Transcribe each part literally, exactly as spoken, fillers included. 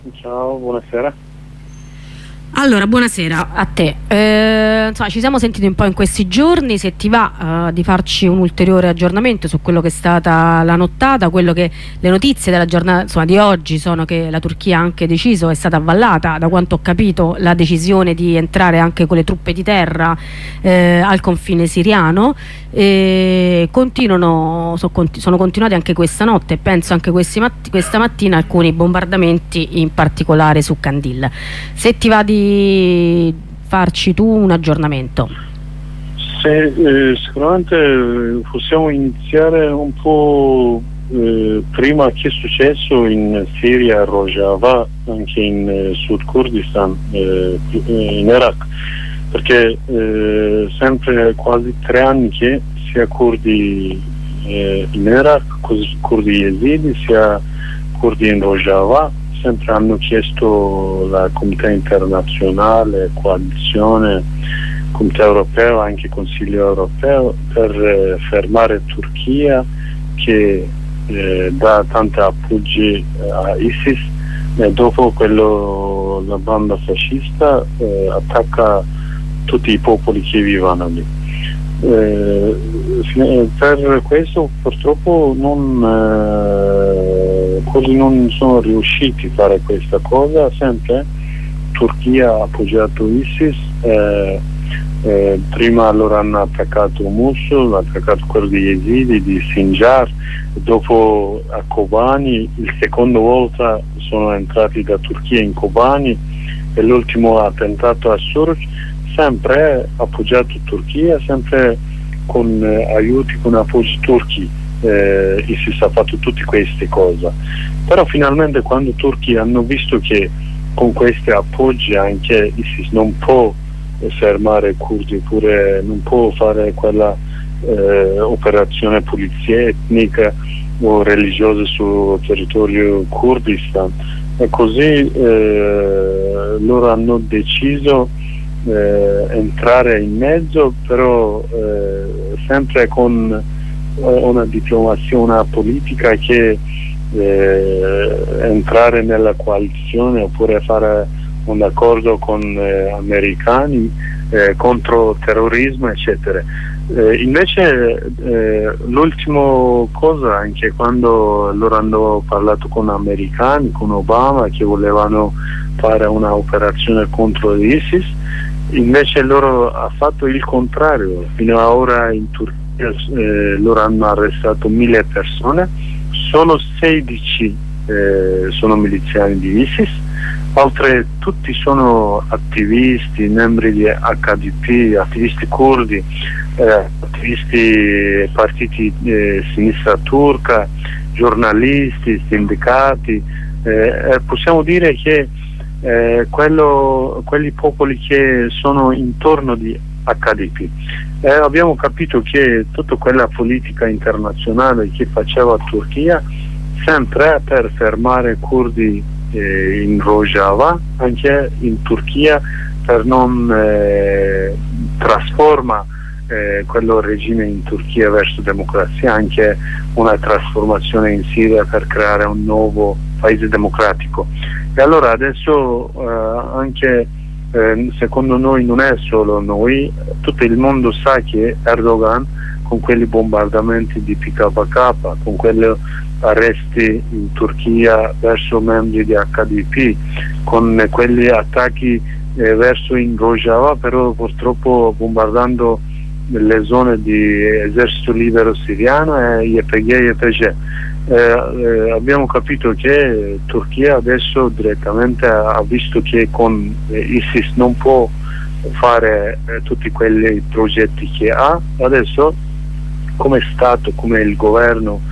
Ciao, buonasera. Allora, buonasera a te. Eh, insomma, ci siamo sentiti un po' in questi giorni. Se ti va eh, di farci un ulteriore aggiornamento su quello che è stata la nottata, quello che le notizie della giornata, insomma, di oggi sono che la Turchia ha anche deciso, è stata avvallata, da quanto ho capito, la decisione di entrare anche con le truppe di terra eh, al confine siriano. E continuano, so, conti, sono continuati anche questa notte, penso anche matti, questa mattina, alcuni bombardamenti, in particolare su Kandil. Se ti va di farci tu un aggiornamento. Se, eh, sicuramente possiamo iniziare un po' eh, prima che è successo in Siria, Rojava, anche in eh, Sud Kurdistan, eh, in Iraq, perché eh, sempre quasi tre anni che sia curdi eh, in Iraq, curdi yazidi, sia curdi in Rojava sempre hanno chiesto la comunità internazionale, coalizione, comunità europea, anche Consiglio europeo, per eh, fermare Turchia che eh, dà tanti appoggi eh, a ISIS e dopo quello la banda fascista eh, attacca tutti i popoli che vivono lì. Eh, per questo purtroppo non eh, quelli non sono riusciti a fare questa cosa. Sempre Turchia ha appoggiato ISIS, eh, eh, prima loro hanno attaccato Mosul, hanno attaccato quello di Yazidi, di Sinjar, dopo a Kobani, il secondo volta sono entrati da Turchia in Kobani e l'ultimo attentato a Suruc, sempre appoggiato Turchia, sempre con eh, aiuti, con appoggi turchi. Eh, ISIS ha fatto tutte queste cose, però finalmente quando i turchi hanno visto che con questi appoggi anche ISIS non può fermare i curdi, oppure non può fare quella eh, operazione polizia etnica o religiosa sul territorio Kurdistan, e così eh, loro hanno deciso eh, entrare in mezzo, però eh, sempre con una diplomazia, una politica che eh, entrare nella coalizione oppure fare un accordo con eh, americani eh, contro terrorismo, eccetera. Eh, invece eh, l'ultima cosa, anche quando loro hanno parlato con americani, con Obama, che volevano fare una operazione contro l'ISIS, invece loro hanno fatto il contrario. Fino ad ora in Turchia Eh, loro hanno arrestato mille persone, solo sedici eh, sono miliziani di ISIS, altre tutti sono attivisti, membri di H D P, attivisti curdi, eh, attivisti partiti eh, sinistra turca, giornalisti, sindacati. Eh, possiamo dire che eh, quello, quelli popoli che sono intorno di H D P. Eh, abbiamo capito che tutta quella politica internazionale che faceva Turchia sempre per fermare i curdi eh, in Rojava, anche in Turchia, per non eh, trasformare eh, quello regime in Turchia verso democrazia, anche una trasformazione in Siria per creare un nuovo paese democratico. E allora adesso eh, anche Eh, secondo noi non è solo noi, tutto il mondo sa che Erdogan, con quelli bombardamenti di P K K, con quelli arresti in Turchia verso membri di H D P, con quelli attacchi eh, verso in Rojava, però purtroppo bombardando le zone di esercito libero siriano e Y P G e Y P G. Eh, eh, abbiamo capito che Turchia adesso direttamente ha visto che con eh, ISIS non può fare eh, tutti quei progetti che ha. Adesso come Stato, come il governo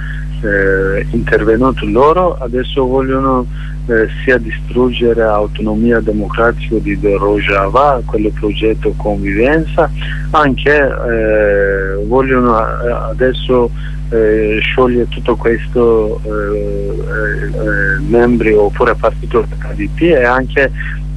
eh, intervenuto loro, adesso vogliono eh, sia distruggere l'autonomia democratica di Rojava, quello progetto convivenza, anche eh, vogliono adesso Eh, sciogliere tutto questo eh, eh, membri oppure partito H D P, e anche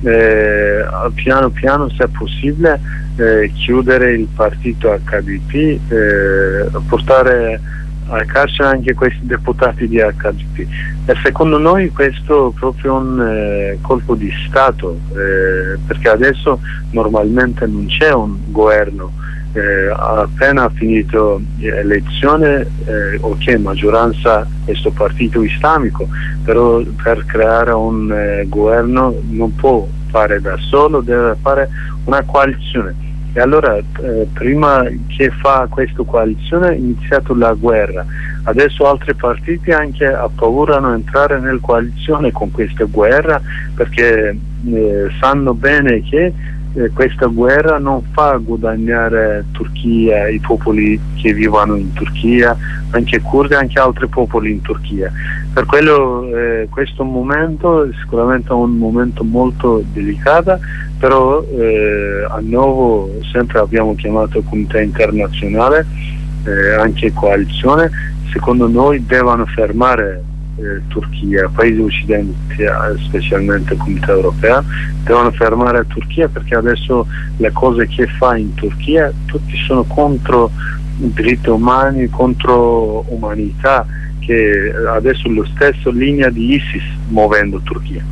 eh, piano piano, se è possibile, eh, chiudere il partito H D P, eh, portare al carcere anche questi deputati di H D P, e secondo noi questo è proprio un eh, colpo di Stato, eh, perché adesso normalmente non c'è un governo, eh, appena finito l'elezione, eh, ok, maggioranza questo partito islamico, però per creare un eh, governo non può fare da solo, deve fare una coalizione. E allora eh, prima che fa questa coalizione è iniziata la guerra, adesso altri partiti anche ha paura di entrare nella coalizione con questa guerra, perché eh, sanno bene che eh, questa guerra non fa guadagnare Turchia, i popoli che vivono in Turchia, anche curdi, anche altri popoli in Turchia. Per quello eh, questo momento è sicuramente un momento molto delicato, però eh, a nuovo sempre abbiamo chiamato comunità internazionale, eh, anche coalizione, secondo noi devono fermare eh, Turchia, paesi occidentali, specialmente comunità europea, devono fermare Turchia, perché adesso le cose che fa in Turchia tutti sono contro i diritti umani, contro l'umanità, che adesso è lo stesso linea di ISIS muovendo Turchia.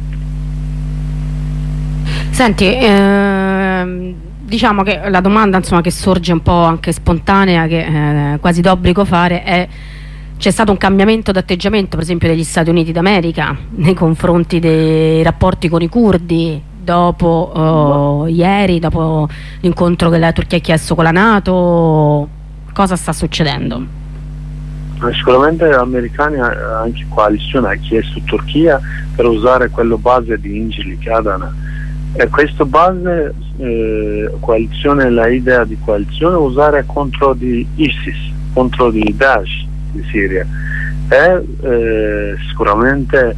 Senti, ehm, diciamo che la domanda, insomma, che sorge un po' anche spontanea, che eh, quasi d'obbligo fare, è: c'è stato un cambiamento d'atteggiamento per esempio degli Stati Uniti d'America nei confronti dei rapporti con i curdi dopo oh, ieri, dopo l'incontro che la Turchia ha chiesto con la NATO? Cosa sta succedendo? Sicuramente gli americani, anche coalizione, ha chiesto Turchia per usare quello base di Incirlik Adana, e questa base eh, coalizione, la idea di coalizione è usare contro di ISIS, contro di Daesh di Siria, e eh, sicuramente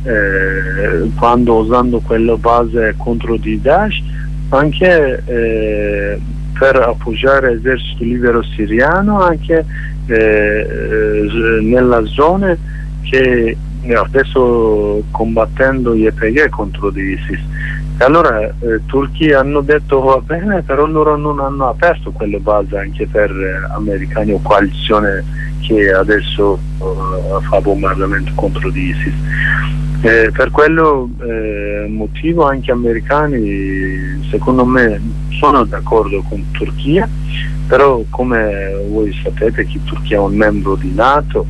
eh, quando usando quella base contro di Daesh, anche eh, per appoggiare l'esercito libero siriano, anche eh, nella zona che adesso combattendo gli Y P G contro di ISIS. E allora eh, Turchia hanno detto va bene, però loro non hanno aperto quelle basi anche per eh, americani o coalizione che adesso uh, fa bombardamento contro di ISIS. Eh, per quello eh, motivo anche americani, secondo me, sono d'accordo con Turchia, però come voi sapete che Turchia è un membro di NATO,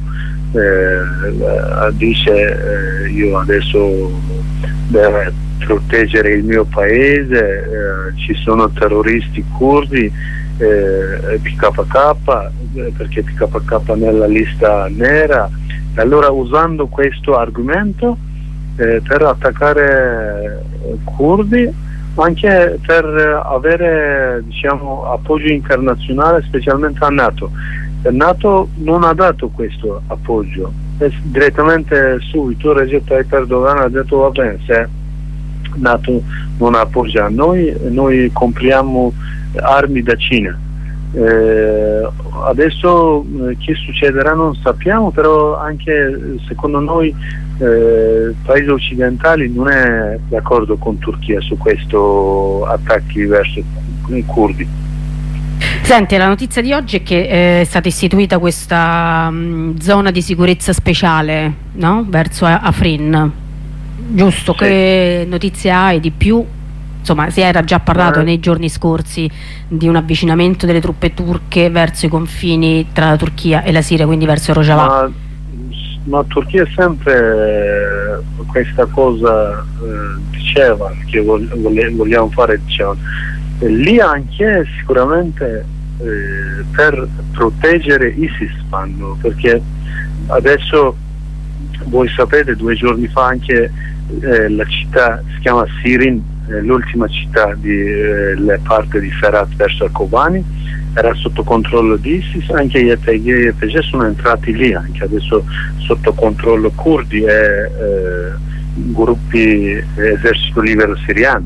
eh, dice eh, io adesso devo proteggere il mio paese, eh, ci sono terroristi curdi, eh, P K K, eh, perché P K K è nella lista nera, e allora usando questo argomento eh, per attaccare curdi, anche per avere, diciamo, appoggio internazionale, specialmente a NATO. La NATO non ha dato questo appoggio, e direttamente subito Recep Tayyip Erdogan ha detto va bene, se NATO non appoggia noi, noi compriamo armi da Cina. Eh, adesso eh, che succederà non sappiamo, però anche secondo noi eh, paesi occidentali non è d'accordo con Turchia su questo attacchi verso i curdi. Senti, la notizia di oggi è che è stata istituita questa mh, zona di sicurezza speciale, no? Verso Afrin, giusto? Sì. Che notizie hai di più? Insomma, si era già parlato eh. nei giorni scorsi di un avvicinamento delle truppe turche verso i confini tra la Turchia e la Siria, quindi verso Rojava. Ma, ma Turchia sempre eh, questa cosa eh, diceva che vole, vogliamo fare, diciamo. E lì anche sicuramente eh, per proteggere ISIS fanno, perché adesso voi sapete, due giorni fa anche eh, la città si chiama Sirin, eh, l'ultima città di eh, le parte di Ferat verso Kobani era sotto controllo di ISIS, anche gli Y P G e gli Y P G sono entrati lì, anche adesso sotto controllo curdi e eh, gruppi eh, esercito libero siriano.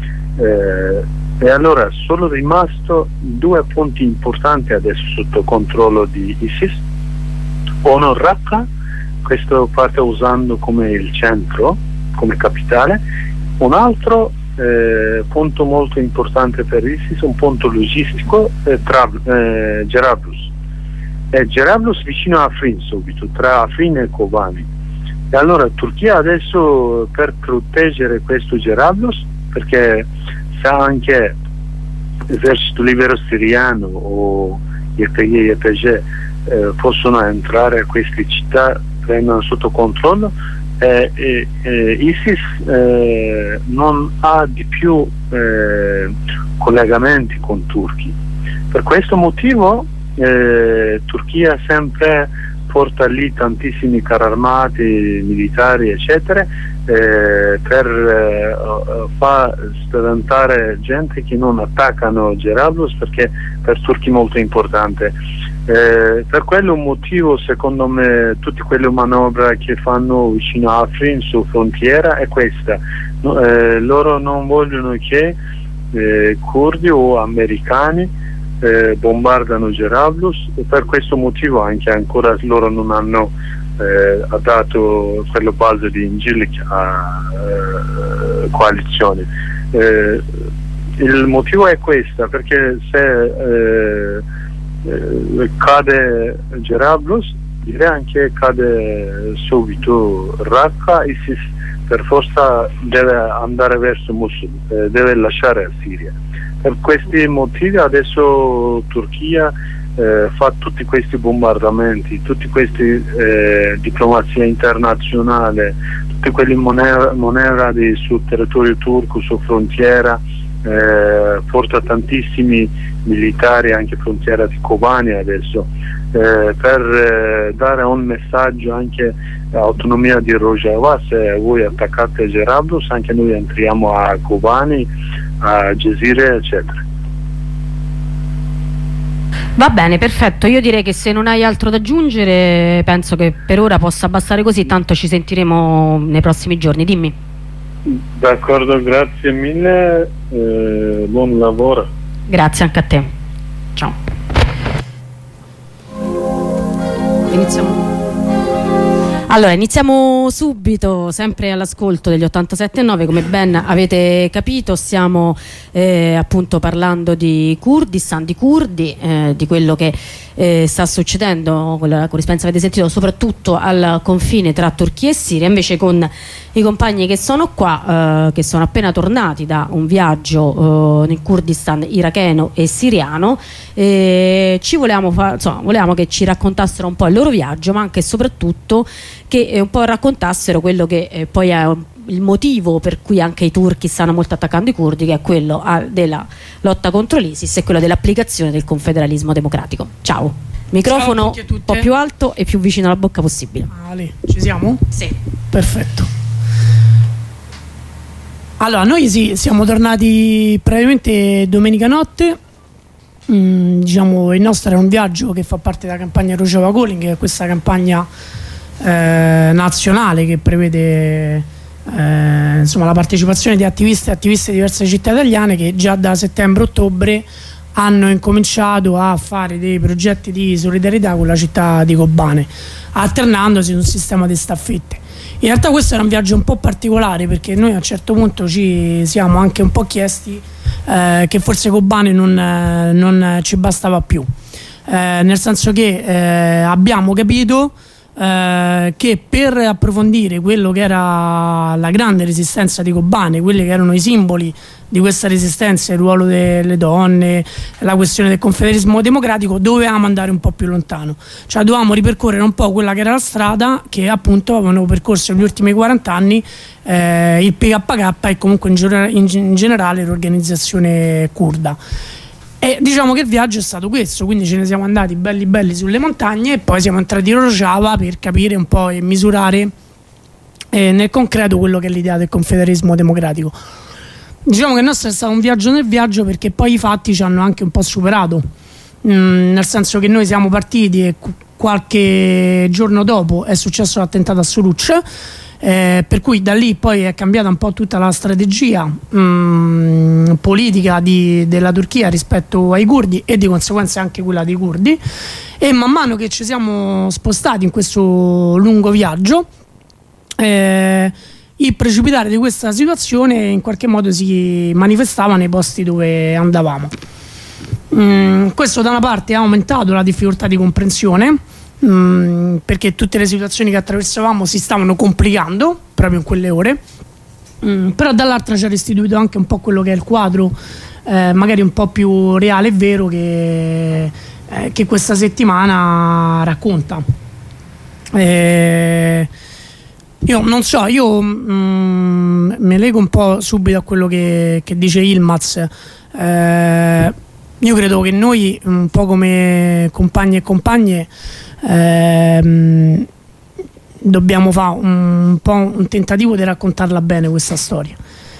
Eh, e allora sono rimasto due punti importanti adesso sotto controllo di ISIS: uno Raqqa, questo parte usando come il centro, come capitale; un altro eh, punto molto importante per ISIS, un punto logistico, eh, Trab- eh, Jarablus. è Gerablus vicino a Afrin, subito tra Afrin e Kobani. E allora Turchia adesso, per proteggere questo Gerablus, perché sa anche l'esercito libero siriano o Y P G e Y P G eh, possono entrare a queste città, prendono sotto controllo, eh, eh, eh, ISIS eh, non ha di più eh, collegamenti con turchi. Per questo motivo eh, Turchia sempre porta lì tantissimi carri armati, militari eccetera, eh, per eh, far spaventare gente che non attaccano Gerablus, perché per turchi è molto importante. Eh, per quello un motivo, secondo me, tutte quelle manovre che fanno vicino a Afrin su frontiera è questa. No, eh, loro non vogliono che eh, curdi o americani eh, bombardano Gerablus, e per questo motivo anche ancora loro non hanno eh, dato quello balzo di Incirlik a eh, coalizione. Eh, il motivo è questo, perché se eh, eh, cade Gerablus, direi anche cade subito Raqqa. ISIS per forza deve andare verso Mosul, eh, deve lasciare la Siria. Per questi motivi adesso Turchia eh, fa tutti questi bombardamenti, tutti questi eh, diplomazia internazionale, tutti quelli manevrati sul territorio turco, su frontiera, eh, porta tantissimi militari anche frontiera di Kobani adesso, eh, per eh, dare un messaggio anche autonomia di Rojava. Se voi attaccate Gerablus, anche noi entriamo a Kobani, a Gizire eccetera. Va bene, perfetto. Io direi che se non hai altro da aggiungere penso che per ora possa bastare così, tanto ci sentiremo nei prossimi giorni. Dimmi. D'accordo, grazie mille, eh, buon lavoro. Grazie anche a te. Ciao. Iniziamo. Allora, iniziamo subito, sempre all'ascolto degli ottantasette e nove. Come ben avete capito stiamo eh, appunto parlando di Kurdistan, di curdi, eh, di quello che eh, sta succedendo, quella corrispondenza avete sentito, soprattutto al confine tra Turchia e Siria. Invece con i compagni che sono qua, eh, che sono appena tornati da un viaggio eh, nel Kurdistan iracheno e siriano, eh, ci volevamo, insomma, volevamo che ci raccontassero un po' il loro viaggio, ma anche e soprattutto che eh, un po' raccontassero quello che eh, poi è il motivo per cui anche i turchi stanno molto attaccando i curdi, che è quello a, della lotta contro l'ISIS e quello dell'applicazione del confederalismo democratico. Ciao, microfono Ciao un po' più alto e più vicino alla bocca possibile. Ah, lì. Ci siamo? Sì. Perfetto. Allora, noi sì, siamo tornati praticamente domenica notte. Mm, diciamo, il nostro era un viaggio che fa parte della campagna Rojava Calling, che è questa campagna eh, nazionale che prevede eh, insomma, la partecipazione di attivisti e attiviste di diverse città italiane, che già da settembre-ottobre hanno incominciato a fare dei progetti di solidarietà con la città di Kobane, alternandosi in un sistema di staffette. In realtà questo era un viaggio un po' particolare, perché noi a un certo punto ci siamo anche un po' chiesti eh, che forse Kobane non, eh, non ci bastava più, eh, nel senso che eh, abbiamo capito eh, che per approfondire quello che era la grande resistenza di Kobane, quelli che erano i simboli di questa resistenza, il ruolo delle donne, la questione del confederalismo democratico, dovevamo andare un po' più lontano, cioè dovevamo ripercorrere un po' quella che era la strada che appunto avevano percorso negli ultimi quaranta anni eh, il P K K e comunque in, in, in generale l'organizzazione curda. E diciamo che il viaggio è stato questo, quindi ce ne siamo andati belli belli sulle montagne e poi siamo entrati in Rojava per capire un po' e misurare eh, nel concreto quello che è l'idea del confederalismo democratico. Diciamo che il nostro è stato un viaggio nel viaggio, perché poi i fatti ci hanno anche un po' superato, mm, nel senso che noi siamo partiti e qualche giorno dopo è successo l'attentato a Suruc, eh, per cui da lì poi è cambiata un po' tutta la strategia mm, politica di, della Turchia rispetto ai curdi e di conseguenza anche quella dei curdi, e man mano che ci siamo spostati in questo lungo viaggio eh, il precipitare di questa situazione in qualche modo si manifestava nei posti dove andavamo. Mm, questo da una parte ha aumentato la difficoltà di comprensione, mm, perché tutte le situazioni che attraversavamo si stavano complicando proprio in quelle ore, mm, però dall'altra ci ha restituito anche un po' quello che è il quadro, eh, magari un po' più reale e vero che, eh, che questa settimana racconta. Eh, io non so, io mm, me lego un po' subito a quello che, che dice Yilmaz. eh, Io credo che noi, un po' come compagni e compagne, ehm, dobbiamo fare un po' un tentativo di raccontarla bene questa storia,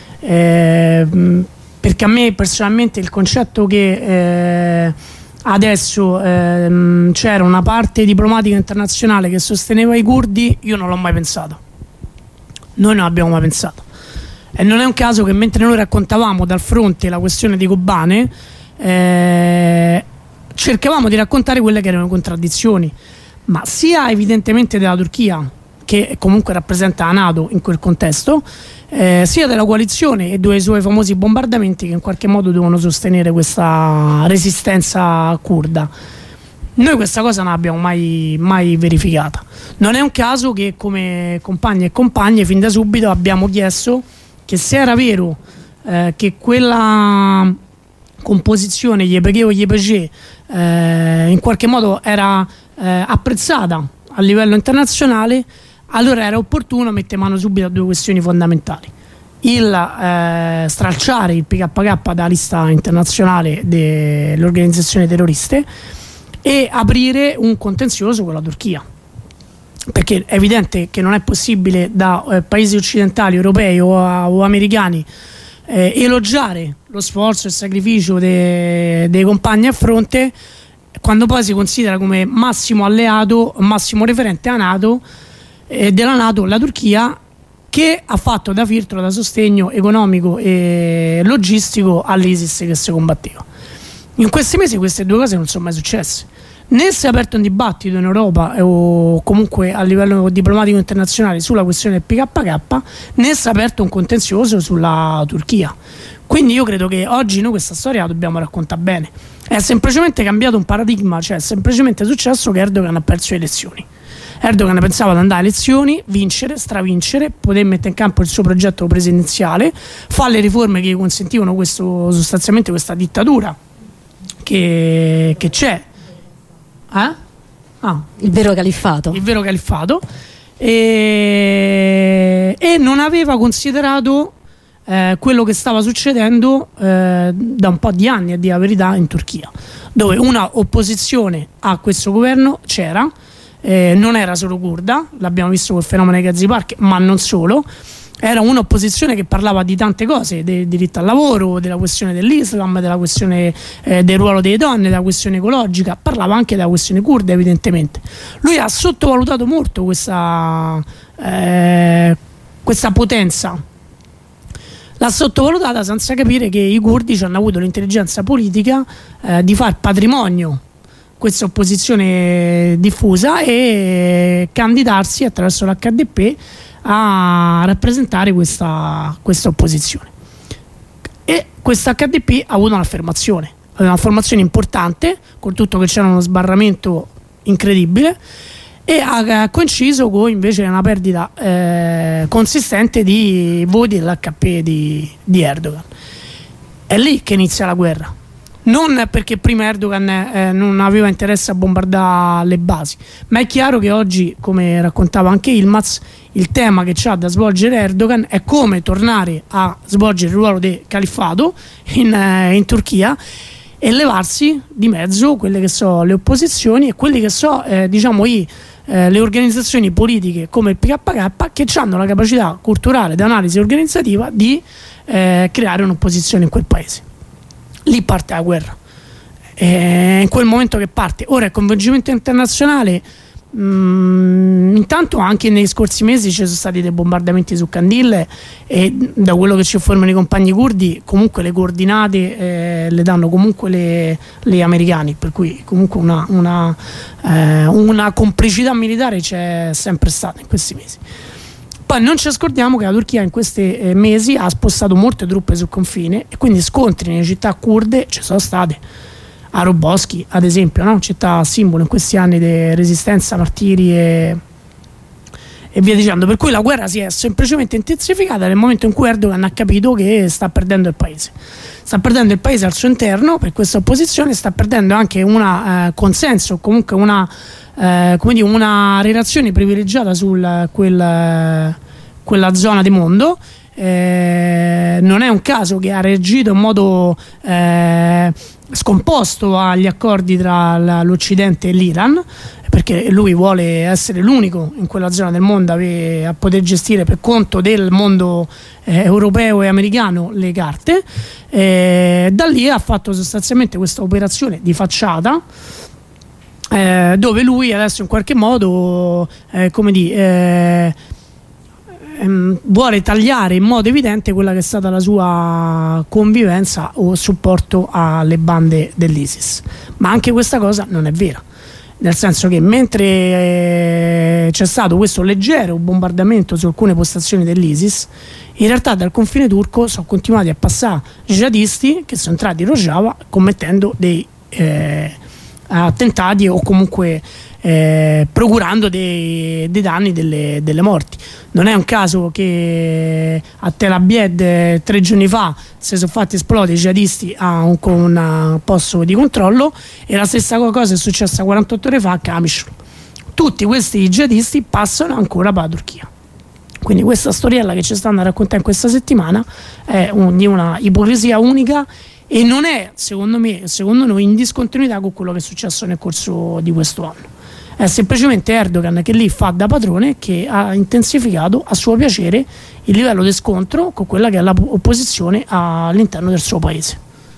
ehm, perché a me personalmente il concetto che eh, adesso ehm, c'era una parte diplomatica internazionale che sosteneva i curdi, io non l'ho mai pensato, noi non l'abbiamo mai pensato, e non è un caso che mentre noi raccontavamo dal fronte la questione di Kobane, Eh, cercavamo di raccontare quelle che erano contraddizioni, ma sia evidentemente della Turchia, che comunque rappresenta la NATO in quel contesto, eh, sia della coalizione e dei suoi famosi bombardamenti che in qualche modo devono sostenere questa resistenza curda. Noi questa cosa non l'abbiamo mai, mai verificata. Non è un caso che come compagni e compagne fin da subito abbiamo chiesto che se era vero eh, che quella composizione gli Epeghe o gli Epegè eh, in qualche modo era eh, apprezzata a livello internazionale, allora era opportuno mettere mano subito a due questioni fondamentali: il eh, stralciare il P K K dalla lista internazionale delle organizzazioni terroriste e aprire un contenzioso con la Turchia, perché è evidente che non è possibile da eh, paesi occidentali, europei o, o americani eh, elogiare lo sforzo e il sacrificio dei, dei compagni a fronte, quando poi si considera come massimo alleato, massimo referente a NATO, eh, della NATO la Turchia, che ha fatto da filtro, da sostegno economico e logistico all'ISIS che si combatteva. In questi mesi queste due cose non sono mai successe. Né si è aperto un dibattito in Europa o comunque a livello diplomatico internazionale sulla questione del P K K, né si è aperto un contenzioso sulla Turchia. Quindi io credo che oggi noi questa storia la dobbiamo raccontare bene. È semplicemente cambiato un paradigma, cioè è semplicemente successo che Erdogan ha perso le elezioni. Erdogan pensava di andare alle elezioni, vincere, stravincere, poter mettere in campo il suo progetto presidenziale, fare le riforme che gli consentivano questo, sostanzialmente questa dittatura che, che c'è. Eh? Ah, il vero califfato. Il vero califfato. E, e non aveva considerato eh, quello che stava succedendo eh, da un po' di anni, a dire la verità, in Turchia, dove una opposizione a questo governo c'era, eh, non era solo curda, l'abbiamo visto col fenomeno dei Gezi Park, ma non solo. Era un'opposizione che parlava di tante cose, del diritto al lavoro, della questione dell'Islam, della questione eh, del ruolo delle donne, della questione ecologica, parlava anche della questione curda evidentemente. Lui ha sottovalutato molto questa, eh, questa potenza, l'ha sottovalutata senza capire che i curdi ci hanno avuto l'intelligenza politica eh, di far patrimonio questa opposizione diffusa e candidarsi attraverso l'H D P a rappresentare questa, questa opposizione. E questo H D P ha avuto un'affermazione, un'affermazione importante, con tutto che c'era uno sbarramento incredibile, e ha coinciso con invece una perdita eh, consistente di voti dell'H P di, di Erdogan. È lì che inizia la guerra. Non perché prima Erdogan eh, non aveva interesse a bombardare le basi, ma è chiaro che oggi, come raccontava anche Yilmaz, il tema che c'ha da svolgere Erdogan è come tornare a svolgere il ruolo del califfato in, eh, in Turchia e levarsi di mezzo quelle che sono le opposizioni e quelle che sono eh, diciamo i, eh, le organizzazioni politiche come il P K K, che hanno la capacità culturale di analisi organizzativa di eh, creare un'opposizione in quel paese. Lì parte la guerra, è in quel momento che parte. Ora il coinvolgimento internazionale, mh, intanto anche negli scorsi mesi ci sono stati dei bombardamenti su Kandil e da quello che ci informano i compagni curdi comunque le coordinate eh, le danno comunque le, le americani, per cui comunque una, una, eh, una complicità militare c'è sempre stata in questi mesi. Poi non ci scordiamo che la Turchia in questi eh, mesi ha spostato molte truppe sul confine e quindi scontri nelle città curde ci sono state. a Roboski, ad esempio, no? Città simbolo in questi anni di resistenza, martiri e, e via dicendo. Per cui la guerra si è semplicemente intensificata nel momento in cui Erdogan ha capito che sta perdendo il paese. Sta perdendo il paese al suo interno per questa opposizione, sta perdendo anche un eh, consenso, comunque una, eh, come dire, una relazione privilegiata su quel, quella zona di mondo. Eh, non è un caso che ha reagito in modo eh, scomposto agli accordi tra l'Occidente e l'Iran, perché lui vuole essere l'unico in quella zona del mondo a, a poter gestire per conto del mondo eh, europeo e americano le carte. Eh, da lì ha fatto sostanzialmente questa operazione di facciata, eh, dove lui adesso in qualche modo eh, come dire eh, vuole tagliare in modo evidente quella che è stata la sua convivenza o supporto alle bande dell'ISIS. Ma anche questa cosa non è vera, nel senso che mentre eh, c'è stato questo leggero bombardamento su alcune postazioni dell'ISIS, in realtà dal confine turco sono continuati a passare jihadisti che sono entrati in Rojava commettendo dei eh, attentati o comunque Eh, procurando dei, dei danni, delle, delle morti. Non è un caso che a Tel Abyad tre giorni fa si sono fatti esplodere i jihadisti a un, con un posto di controllo, e la stessa cosa è successa quarantotto ore fa a Kamishlo. Tutti questi jihadisti passano ancora per la Turchia. Quindi questa storiella che ci stanno a raccontare in questa settimana è un, di una ipocrisia unica, e non è, secondo me, secondo noi, in discontinuità con quello che è successo nel corso di questo anno. È semplicemente Erdogan che lì fa da padrone, che ha intensificato a suo piacere il livello di scontro con quella che è l'opposizione all'interno del suo paese.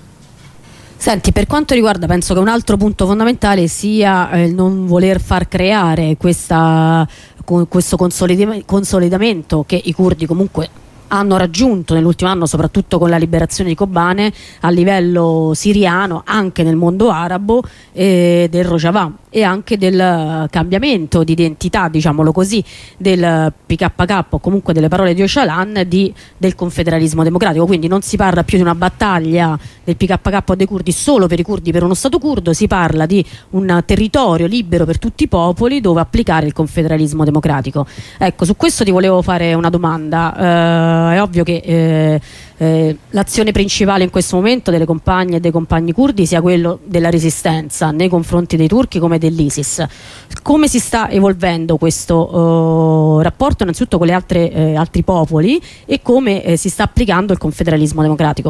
Senti, per quanto riguarda, penso che un altro punto fondamentale sia il eh, non voler far creare questa, con, questo consolidamento che i curdi comunque hanno raggiunto nell'ultimo anno, soprattutto con la liberazione di Kobane, a livello siriano, anche nel mondo arabo, eh, del Rojava, e anche del cambiamento di identità, diciamolo così, del P K K, o comunque delle parole di Öcalan, di, del confederalismo democratico. Quindi non si parla più di una battaglia del P K K o dei curdi solo per i curdi, per uno stato curdo, si parla di un territorio libero per tutti i popoli dove applicare il confederalismo democratico. Ecco, su questo ti volevo fare una domanda. Eh, è ovvio che eh, eh, l'azione principale in questo momento delle compagne e dei compagni curdi sia quello della resistenza nei confronti dei turchi come dell'ISIS. Come si sta evolvendo questo uh, rapporto innanzitutto con gli eh, altri popoli, e come eh, si sta applicando il confederalismo democratico?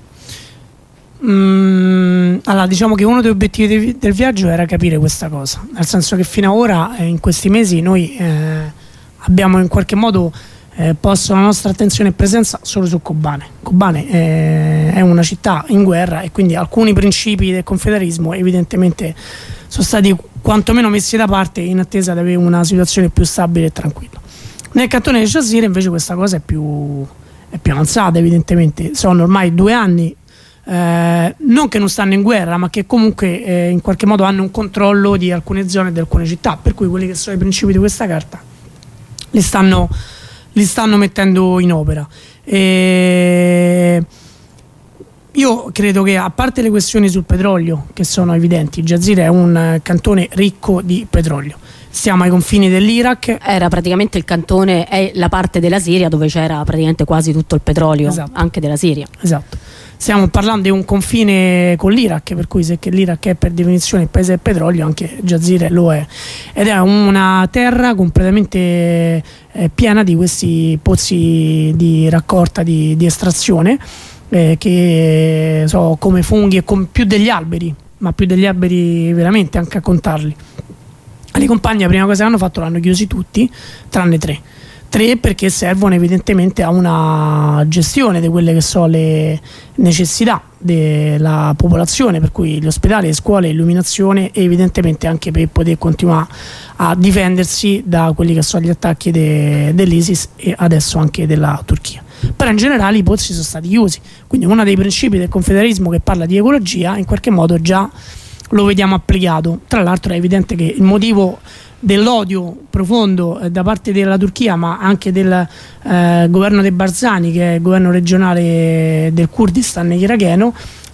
Mm, allora, diciamo che uno degli obiettivi de del viaggio era capire questa cosa, nel senso che fino ad ora, eh, in questi mesi, noi eh, abbiamo in qualche modo Eh, posto la nostra attenzione e presenza solo su Kobane. Kobane eh, è una città in guerra, e quindi alcuni principi del confederalismo evidentemente sono stati quantomeno messi da parte in attesa di avere una situazione più stabile e tranquilla. Nel cantone di Jazira invece questa cosa è più, è più avanzata, evidentemente. Sono ormai due anni, eh, non che non stanno in guerra, ma che comunque eh, in qualche modo hanno un controllo di alcune zone e di alcune città, per cui quelli che sono i principi di questa carta li stanno li stanno mettendo in opera. E io credo che, a parte le questioni sul petrolio che sono evidenti, Jazira è un cantone ricco di petrolio. Siamo ai confini dell'Iraq. Era praticamente il cantone, è la parte della Siria dove c'era praticamente quasi tutto il petrolio, esatto, anche della Siria. Esatto. Stiamo parlando di un confine con l'Iraq, per cui se che l'Iraq è per definizione il paese del petrolio, anche Jazira lo è, ed è una terra completamente eh, piena di questi pozzi di raccolta, di, di estrazione, eh, che so, come funghi e come più degli alberi, ma più degli alberi veramente, anche a contarli. Le compagne la prima cosa che hanno fatto l'hanno chiusi tutti tranne tre. Tre perché servono evidentemente a una gestione di quelle che sono le necessità della popolazione, per cui gli ospedali, le scuole, illuminazione, e evidentemente anche per poter continuare a difendersi da quelli che sono gli attacchi de, dell'ISIS e adesso anche della Turchia. Però in generale i pozzi sono stati chiusi, quindi uno dei principi del confederalismo che parla di ecologia in qualche modo già lo vediamo applicato. Tra l'altro è evidente che il motivo dell'odio profondo eh, da parte della Turchia, ma anche del eh, governo dei Barzani, che è il governo regionale del Kurdistan iracheno,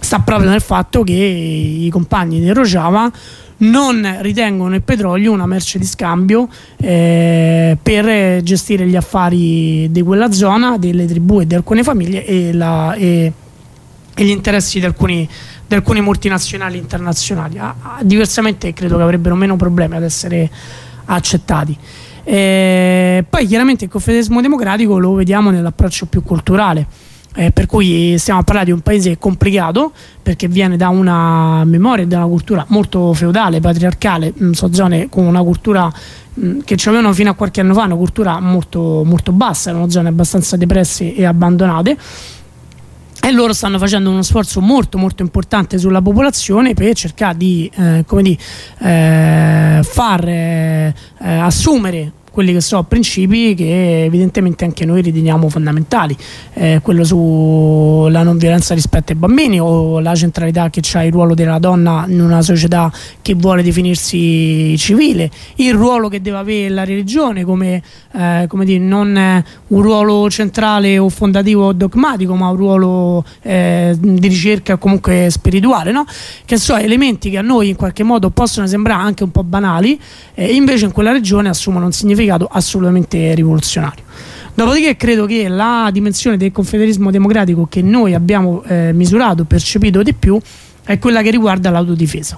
sta proprio nel fatto che i compagni di Rojava non ritengono il petrolio una merce di scambio eh, per gestire gli affari di quella zona, delle tribù e di alcune famiglie e, la, e, e gli interessi di alcuni, di alcuni multinazionali internazionali. Ah, diversamente credo che avrebbero meno problemi ad essere accettati. Eh, poi chiaramente il confederismo democratico lo vediamo nell'approccio più culturale. Eh, per cui stiamo a parlare di un paese complicato perché viene da una memoria e da una cultura molto feudale, patriarcale, mh, sono zone con una cultura mh, che ci avevano fino a qualche anno fa, una cultura molto, molto bassa, erano zone abbastanza depresse e abbandonate, e loro stanno facendo uno sforzo molto molto importante sulla popolazione per cercare di eh, come dire, eh, far eh, eh, assumere quelli che sono principi che evidentemente anche noi riteniamo fondamentali, eh, quello sulla non violenza rispetto ai bambini, o la centralità che c'ha il ruolo della donna in una società che vuole definirsi civile, il ruolo che deve avere la religione come, eh, come dire, non un ruolo centrale o fondativo o dogmatico, ma un ruolo eh, di ricerca comunque spirituale, no? Che sono elementi che a noi in qualche modo possono sembrare anche un po' banali, eh, invece in quella regione assumono un significato assolutamente rivoluzionario. Dopodiché credo che la dimensione del confederismo democratico che noi abbiamo eh, misurato, percepito di più, è quella che riguarda l'autodifesa,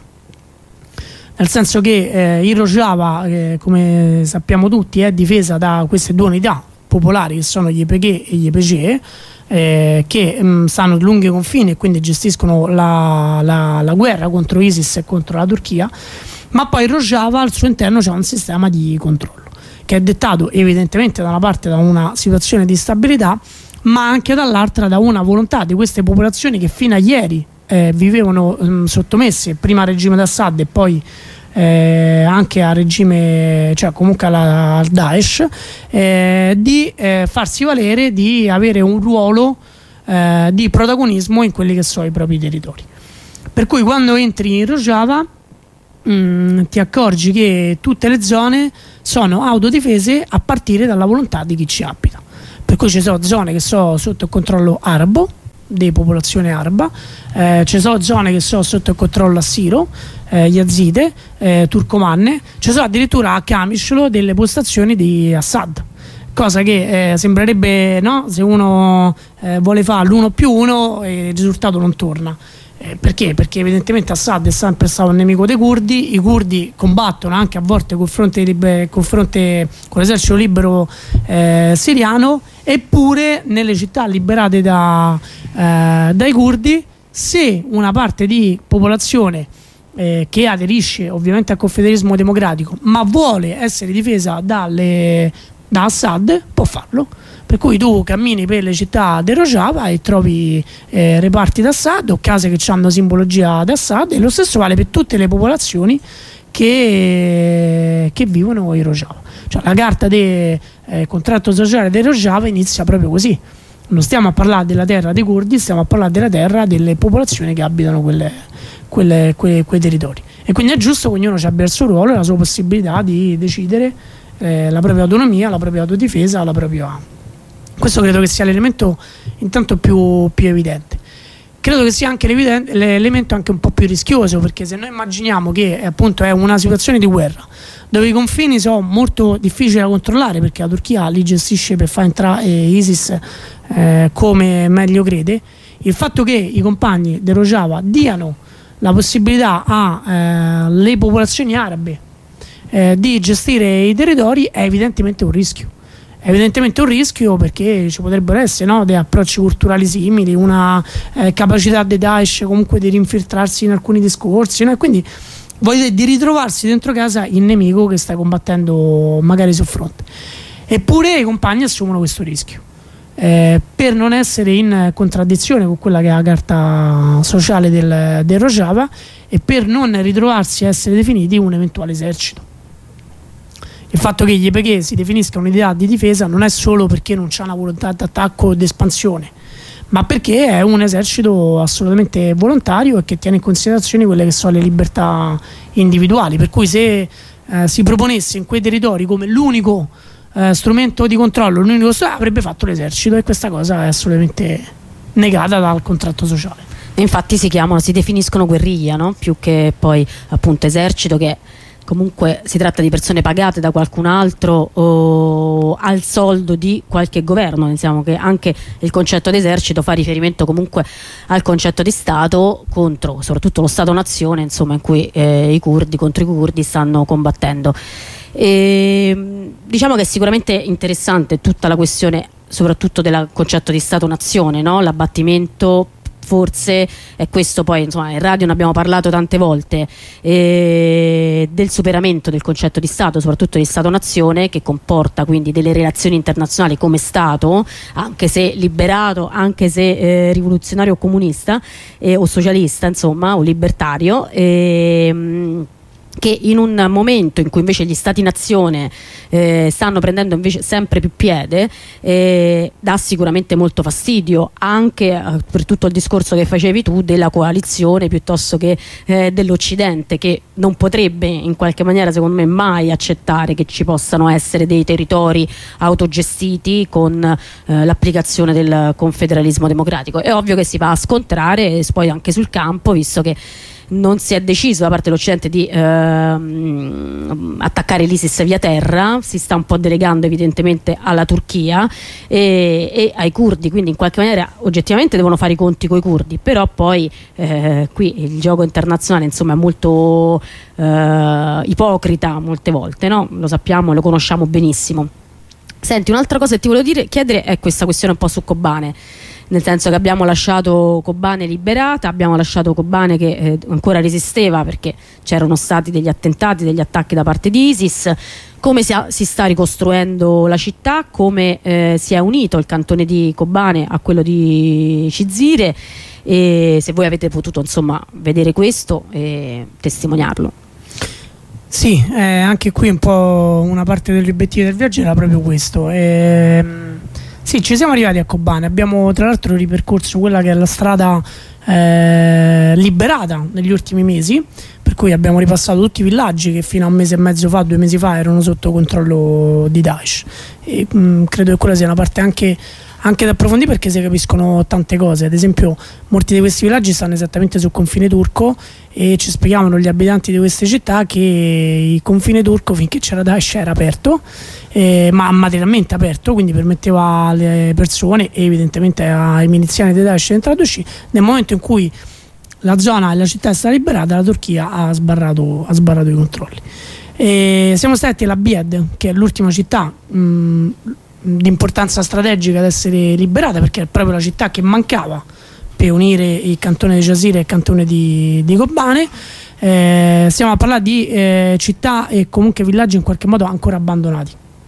nel senso che eh, il Rojava, eh, come sappiamo tutti, è difesa da queste due unità popolari che sono gli Y P G e gli Y P G, eh, che mh, stanno lungo i confini e quindi gestiscono la, la, la guerra contro ISIS e contro la Turchia, ma poi il Rojava al suo interno c'è un sistema di controllo che è dettato evidentemente da una parte da una situazione di stabilità, ma anche dall'altra da una volontà di queste popolazioni che fino a ieri eh, vivevano mh, sottomesse prima al regime d'Assad e poi eh, anche al regime, cioè comunque alla, al Daesh, eh, di eh, farsi valere, di avere un ruolo eh, di protagonismo in quelli che sono i propri territori. Per cui quando entri in Rojava Mm, ti accorgi che tutte le zone sono autodifese a partire dalla volontà di chi ci abita, per cui ci sono zone che sono sotto il controllo arabo, di popolazione araba, eh, ci sono zone che sono sotto il controllo assiro, eh, yazide, eh, turcomanne, ci sono addirittura a Kamishlo delle postazioni di Assad, cosa che eh, sembrerebbe, no? Se uno eh, vuole fare l'uno più uno e il risultato non torna. Eh, perché? Perché evidentemente Assad è sempre stato un nemico dei curdi, i curdi combattono anche a volte col fronte, liber- col fronte con l'esercito libero eh, siriano, eppure nelle città liberate da, eh, dai curdi, se una parte di popolazione eh, che aderisce ovviamente al confederismo democratico ma vuole essere difesa dalle, da Assad, può farlo. Per cui tu cammini per le città del Rojava e trovi eh, reparti d'Assad o case che hanno simbologia d'Assad, e lo stesso vale per tutte le popolazioni che, che vivono in Rojava. Cioè, la carta del eh, contratto sociale del Rojava inizia proprio così. Non stiamo a parlare della terra dei curdi, stiamo a parlare della terra delle popolazioni che abitano quelle, quelle, quei, quei territori. E quindi è giusto che ognuno abbia il suo ruolo e la sua possibilità di decidere eh, la propria autonomia, la propria autodifesa, la propria... Questo credo che sia l'elemento intanto più, più evidente. Credo che sia anche l'elemento anche un po' più rischioso, perché se noi immaginiamo che appunto è una situazione di guerra dove i confini sono molto difficili da controllare, perché la Turchia li gestisce per far entrare ISIS eh, come meglio crede, il fatto che i compagni del Rojava diano la possibilità alle eh, popolazioni arabe eh, di gestire i territori è evidentemente un rischio. È evidentemente un rischio perché ci potrebbero essere, no, dei approcci culturali simili, una eh, capacità dei Daesh comunque di rinfiltrarsi in alcuni discorsi, no? E quindi voglio di ritrovarsi dentro casa il nemico che sta combattendo magari sul fronte. Eppure i compagni assumono questo rischio eh, per non essere in contraddizione con quella che è la carta sociale del, del Rojava e per non ritrovarsi a essere definiti un eventuale esercito. Il fatto che gli Y P G si definisca un'idea di difesa non è solo perché non c'è una volontà di attacco o di espansione, ma perché è un esercito assolutamente volontario e che tiene in considerazione quelle che sono le libertà individuali. Per cui se eh, si proponesse in quei territori come l'unico eh, strumento di controllo, l'unico strumento, avrebbe fatto l'esercito, e questa cosa è assolutamente negata dal contratto sociale. Infatti si chiamano, si definiscono guerriglia, no? Più che poi appunto esercito, che comunque si tratta di persone pagate da qualcun altro o al soldo di qualche governo. Diciamo che anche il concetto di esercito fa riferimento comunque al concetto di Stato contro soprattutto lo Stato-nazione, insomma, in cui eh, i curdi contro i curdi stanno combattendo. E, diciamo che è sicuramente interessante tutta la questione soprattutto del concetto di Stato-nazione, no? L'abbattimento, forse è questo, poi insomma in radio ne abbiamo parlato tante volte, eh, del superamento del concetto di Stato, soprattutto di Stato-nazione, che comporta quindi delle relazioni internazionali come Stato, anche se liberato, anche se eh, rivoluzionario o comunista eh, o socialista, insomma, o libertario, eh, che in un momento in cui invece gli stati-nazione eh, stanno prendendo invece sempre più piede, eh, dà sicuramente molto fastidio, anche eh, per tutto il discorso che facevi tu della coalizione piuttosto che eh, dell'Occidente, che non potrebbe in qualche maniera, secondo me, mai accettare che ci possano essere dei territori autogestiti con eh, l'applicazione del confederalismo democratico. È ovvio che si va a scontrare poi anche sul campo, visto che non si è deciso da parte dell'Occidente di ehm, attaccare l'ISIS via terra, si sta un po' delegando evidentemente alla Turchia e, e ai curdi, quindi in qualche maniera oggettivamente devono fare i conti con i curdi, però poi eh, qui il gioco internazionale insomma è molto eh, ipocrita molte volte, no? Lo sappiamo, lo conosciamo benissimo. Senti, un'altra cosa che ti volevo dire, chiedere è questa questione un po' su Kobane, nel senso che abbiamo lasciato Kobane liberata, abbiamo lasciato Kobane che eh, ancora resisteva perché c'erano stati degli attentati, degli attacchi da parte di ISIS. Come si, ha, si sta ricostruendo la città, come eh, si è unito il cantone di Kobane a quello di Cizire, e se voi avete potuto insomma vedere questo e testimoniarlo. Sì, eh, anche qui un po' una parte degli obiettivi del viaggio era proprio questo. Ehm, Sì, ci siamo arrivati a Kobane, abbiamo tra l'altro ripercorso quella che è la strada eh, liberata negli ultimi mesi, per cui abbiamo ripassato tutti i villaggi che fino a un mese e mezzo fa, due mesi fa erano sotto controllo di Daesh, e mh, credo che quella sia una parte anche, anche da approfondire, perché si capiscono tante cose. Ad esempio molti di questi villaggi stanno esattamente sul confine turco e ci spiegavano gli abitanti di queste città che il confine turco finché c'era Daesh era aperto, eh, ma materialmente aperto, quindi permetteva alle persone e evidentemente ai miliziani di Daesh di entrare e uscire. Nel momento in cui la zona e la città è stata liberata, la Turchia ha sbarrato, ha sbarrato i controlli. E siamo stati alla Bied, che è l'ultima città mh, di importanza strategica ad essere liberata, perché è proprio la città che mancava per unire il cantone di Cizire e il cantone di, di Kobane. Eh, stiamo a parlare di eh, città e comunque villaggi in qualche modo ancora abbandonati,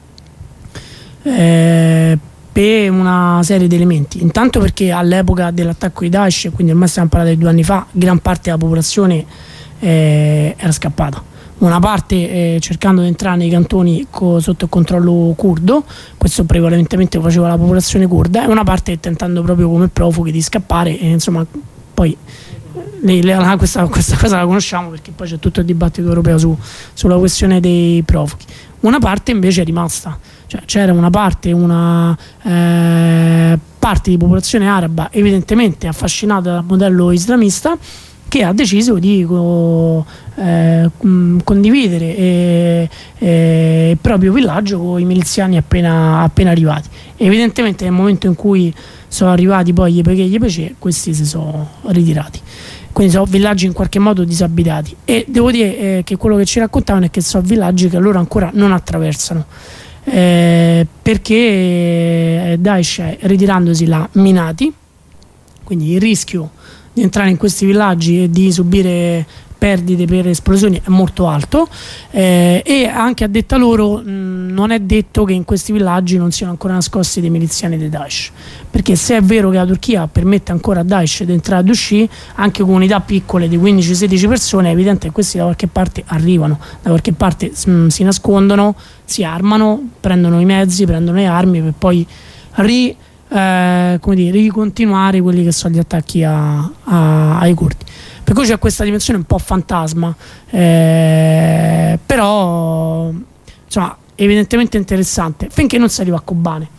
eh, per una serie di elementi. Intanto perché all'epoca dell'attacco di Daesh, quindi ormai stiamo parlando di due anni fa, gran parte della popolazione eh, era scappata. Una parte eh, cercando di entrare nei cantoni co- sotto il controllo curdo, questo prevalentemente lo faceva la popolazione curda, e una parte tentando proprio come profughi di scappare, e insomma poi le, le, questa, questa cosa la conosciamo perché poi c'è tutto il dibattito europeo su, sulla questione dei profughi. Una parte invece è rimasta, cioè c'era una parte, una eh, parte di popolazione araba evidentemente affascinata dal modello islamista, che ha deciso di eh, condividere eh, eh, il proprio villaggio con i miliziani appena, appena arrivati. Evidentemente nel momento in cui sono arrivati poi gli Pechè e gli Pecè, questi si sono ritirati, quindi sono villaggi in qualche modo disabitati, e devo dire eh, che quello che ci raccontavano è che sono villaggi che loro ancora non attraversano, eh, perché Daesh, ritirandosi là, minati, quindi il rischio di entrare in questi villaggi e di subire perdite per esplosioni è molto alto, eh, e anche a detta loro mh, non è detto che in questi villaggi non siano ancora nascosti dei miliziani di Daesh, perché se è vero che la Turchia permette ancora a Daesh di entrare ed uscire anche con unità piccole di quindici sedici persone, è evidente che questi da qualche parte arrivano, da qualche parte mh, si nascondono, si armano, prendono i mezzi, prendono le armi per poi ri Eh, come dire, ricontinuare quelli che sono gli attacchi a, a, ai curdi. Per cui c'è questa dimensione un po' fantasma, eh, però insomma evidentemente interessante, finché non si arriva a Kobane.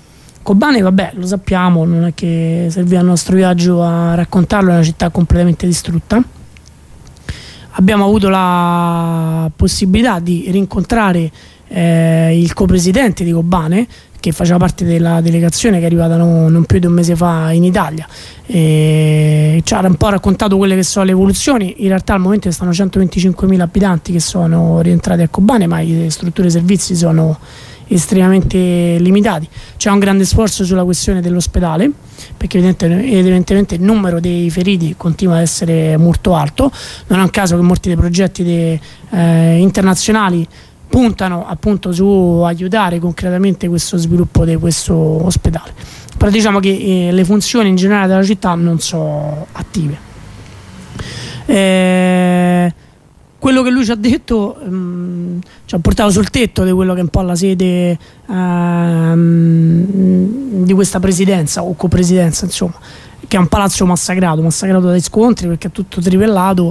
Kobane, vabbè, lo sappiamo, non è che serviva il nostro viaggio a raccontarlo, è una città completamente distrutta. Abbiamo avuto la possibilità di rincontrare eh, il copresidente di Kobane, che faceva parte della delegazione che è arrivata no, non più di un mese fa in Italia, e ci ha un po' raccontato quelle che sono le evoluzioni. In realtà al momento stanno centoventicinquemila abitanti che sono rientrati a Kobane, ma le strutture e i servizi sono estremamente limitati. C'è un grande sforzo sulla questione dell'ospedale, perché evidentemente il numero dei feriti continua ad essere molto alto. Non è un caso che molti dei progetti de, eh, internazionali puntano appunto su aiutare concretamente questo sviluppo di questo ospedale, però diciamo che eh, le funzioni in generale della città non sono attive. Eh, quello che lui ci ha detto mh, ci ha portato sul tetto di quello che è un po' la sede ehm, di questa presidenza o copresidenza, insomma, che è un palazzo massacrato, massacrato dai scontri perché è tutto trivellato.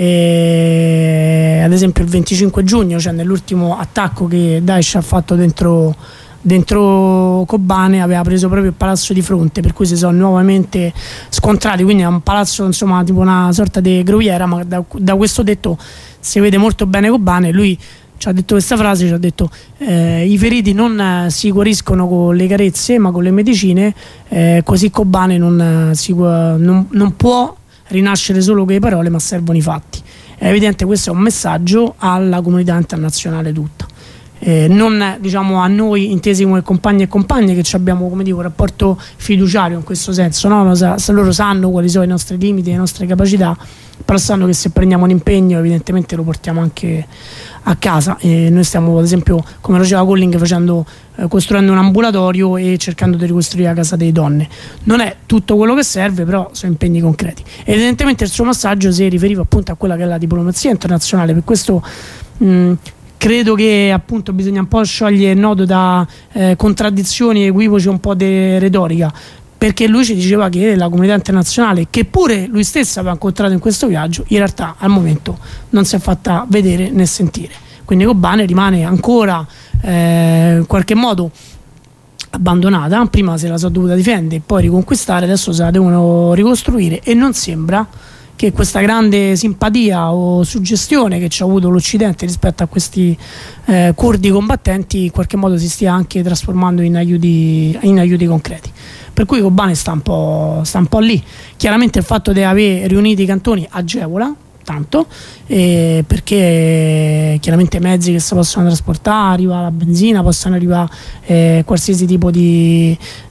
E ad esempio il venticinque giugno, cioè nell'ultimo attacco che Daesh ha fatto dentro, dentro Kobane, aveva preso proprio il palazzo di fronte, per cui si sono nuovamente scontrati, quindi è un palazzo insomma tipo una sorta di groviera, ma da, da questo detto si vede molto bene Kobane. Lui ci ha detto questa frase, ci ha detto eh, i feriti non eh, si guariscono con le carezze ma con le medicine, eh, così Kobane non, eh, si, non, non può rinascere solo con le parole, ma servono i fatti. È evidente, questo è un messaggio alla comunità internazionale tutta, eh, non diciamo a noi intesi come compagni e compagne, che abbiamo, come dico, un rapporto fiduciario in questo senso, no? Se loro sanno quali sono i nostri limiti, le nostre capacità, però sanno che se prendiamo un impegno evidentemente lo portiamo anche a casa. E noi stiamo ad esempio, come Rojava Calling, facendo eh, costruendo un ambulatorio e cercando di ricostruire la casa delle donne. Non è tutto quello che serve, però sono impegni concreti. E evidentemente il suo messaggio si riferiva appunto a quella che è la diplomazia internazionale. Per questo mh, credo che appunto bisogna un po' sciogliere il nodo da eh, contraddizioni, equivoci, un po' di retorica, perché lui ci diceva che la comunità internazionale, che pure lui stesso aveva incontrato in questo viaggio, in realtà al momento non si è fatta vedere né sentire. Quindi Kobane rimane ancora eh, in qualche modo abbandonata. Prima se la sono dovuta difendere, poi riconquistare, adesso se la devono ricostruire, e non sembra che questa grande simpatia o suggestione che ci ha avuto l'Occidente rispetto a questi eh, curdi combattenti in qualche modo si stia anche trasformando in aiuti, in aiuti concreti. Per cui Kobane sta un po', sta un po' lì. Chiaramente il fatto di aver riunito i cantoni agevola tanto, eh, perché chiaramente i mezzi che si possono trasportare, arriva la benzina, possono arrivare eh, qualsiasi tipo di,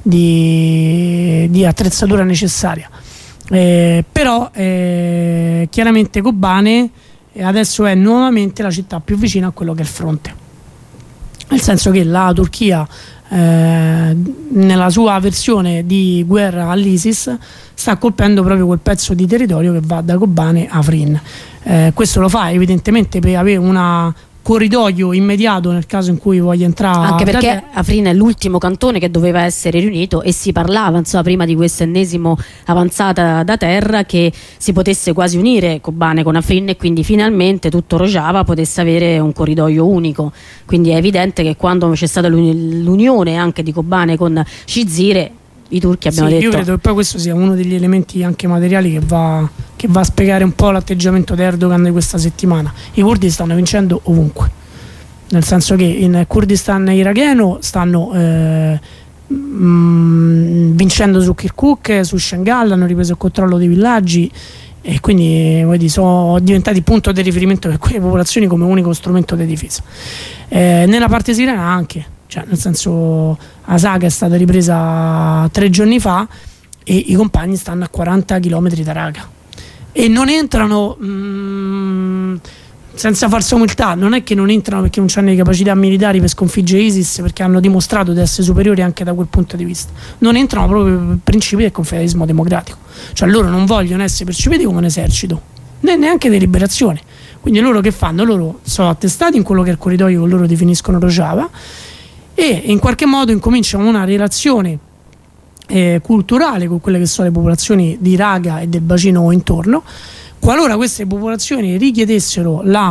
di, di attrezzatura necessaria. Eh, però eh, chiaramente Kobane adesso è nuovamente la città più vicina a quello che è il fronte, nel senso che la Turchia eh, nella sua versione di guerra all'ISIS sta colpendo proprio quel pezzo di territorio che va da Kobane a Afrin. Eh, questo lo fa evidentemente per avere un corridoio immediato nel caso in cui voglia entrare, anche perché Afrin è l'ultimo cantone che doveva essere riunito, e si parlava insomma prima di questo ennesimo avanzata da terra che si potesse quasi unire Kobane con Afrin, e quindi finalmente tutto Rojava potesse avere un corridoio unico. Quindi è evidente che quando c'è stata l'unione anche di Kobane con Cizre, i turchi abbiamo sì, detto. Io credo che poi questo sia uno degli elementi anche materiali che va, che va a spiegare un po' l'atteggiamento di Erdogan di questa settimana. I curdi stanno vincendo ovunque, nel senso che in Kurdistan iracheno stanno eh, mh, vincendo su Kirkuk, su Shengal, hanno ripreso il controllo dei villaggi, e quindi vedi, sono diventati punto di riferimento per quelle popolazioni come unico strumento di difesa. Eh, nella parte siriana anche, cioè nel senso Asaka è stata ripresa tre giorni fa e i compagni stanno a quaranta chilometri da Raqqa e non entrano mh, senza falsa umiltà. Non è che non entrano perché non hanno le capacità militari per sconfiggere ISIS, perché hanno dimostrato di essere superiori anche da quel punto di vista. Non entrano proprio per principi del confederalismo democratico, cioè loro non vogliono essere percepiti come un esercito, né neanche di liberazione. Quindi loro che fanno? Loro sono attestati in quello che è il corridoio che loro definiscono Rojava, e in qualche modo incominciano una relazione eh, culturale con quelle che sono le popolazioni di Raqqa e del bacino intorno. Qualora queste popolazioni richiedessero la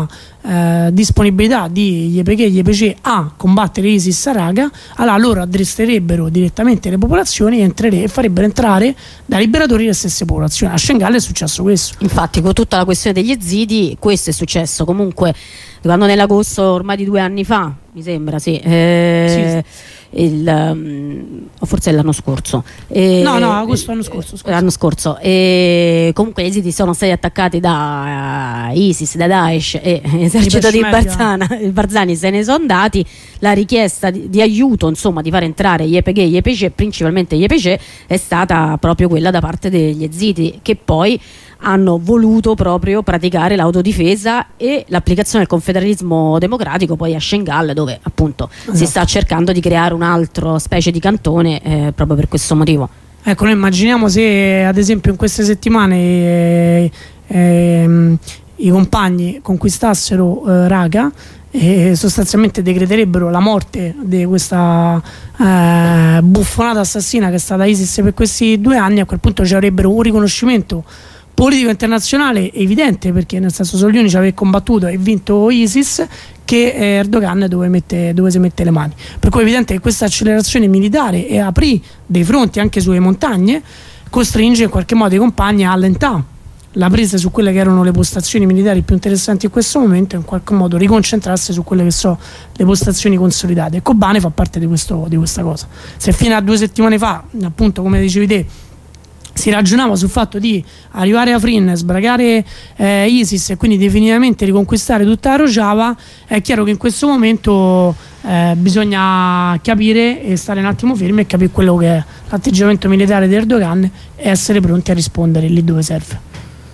eh, disponibilità di Y P G e Y P G a combattere ISIS a Raqqa, allora loro addresterebbero direttamente le popolazioni e, entrere, e farebbero entrare da liberatori le stesse popolazioni. A Shengal è successo questo. Infatti, con tutta la questione degli yazidi, questo è successo. Comunque, quando nell'agosto ormai di due anni fa, mi sembra, sì, eh, sì, sì. Il, um, forse è l'anno scorso, eh, no no agosto l'anno scorso, scorso. l'anno scorso e comunque gli esiti sono stati attaccati da uh, ISIS, da Daesh e l'esercito di Barzana, Barzani se ne sono andati. La richiesta di, di aiuto, insomma, di far entrare Y P G e Y P G, principalmente Y P G, è stata proprio quella da parte degli esiti, che poi hanno voluto proprio praticare l'autodifesa e l'applicazione del confederalismo democratico poi a Shengal, dove appunto esatto. si sta cercando di creare un'altra specie di cantone eh, proprio per questo motivo. Ecco, noi immaginiamo se ad esempio in queste settimane eh, eh, i compagni conquistassero eh, Raqqa e sostanzialmente decreterebbero la morte di questa eh, buffonata assassina che è stata ISIS per questi due anni. A quel punto ci avrebbero un riconoscimento politico internazionale evidente, perché nel senso solo gli unici aver combattuto e vinto ISIS, che Erdogan dove, mette, dove si mette le mani. Per cui è evidente che questa accelerazione militare e aprì dei fronti anche sulle montagne costringe in qualche modo i compagni a allentare la presa su quelle che erano le postazioni militari più interessanti in questo momento e in qualche modo riconcentrarsi su quelle che sono le postazioni consolidate. E Kobane fa parte di, questo, di questa cosa. Se fino a due settimane fa, appunto come dicevi te, si ragionava sul fatto di arrivare a Afrin, sbragare eh, ISIS e quindi definitivamente riconquistare tutta la Rojava, è chiaro che in questo momento eh, bisogna capire e stare un attimo fermi e capire quello che è l'atteggiamento militare di Erdogan e essere pronti a rispondere lì dove serve.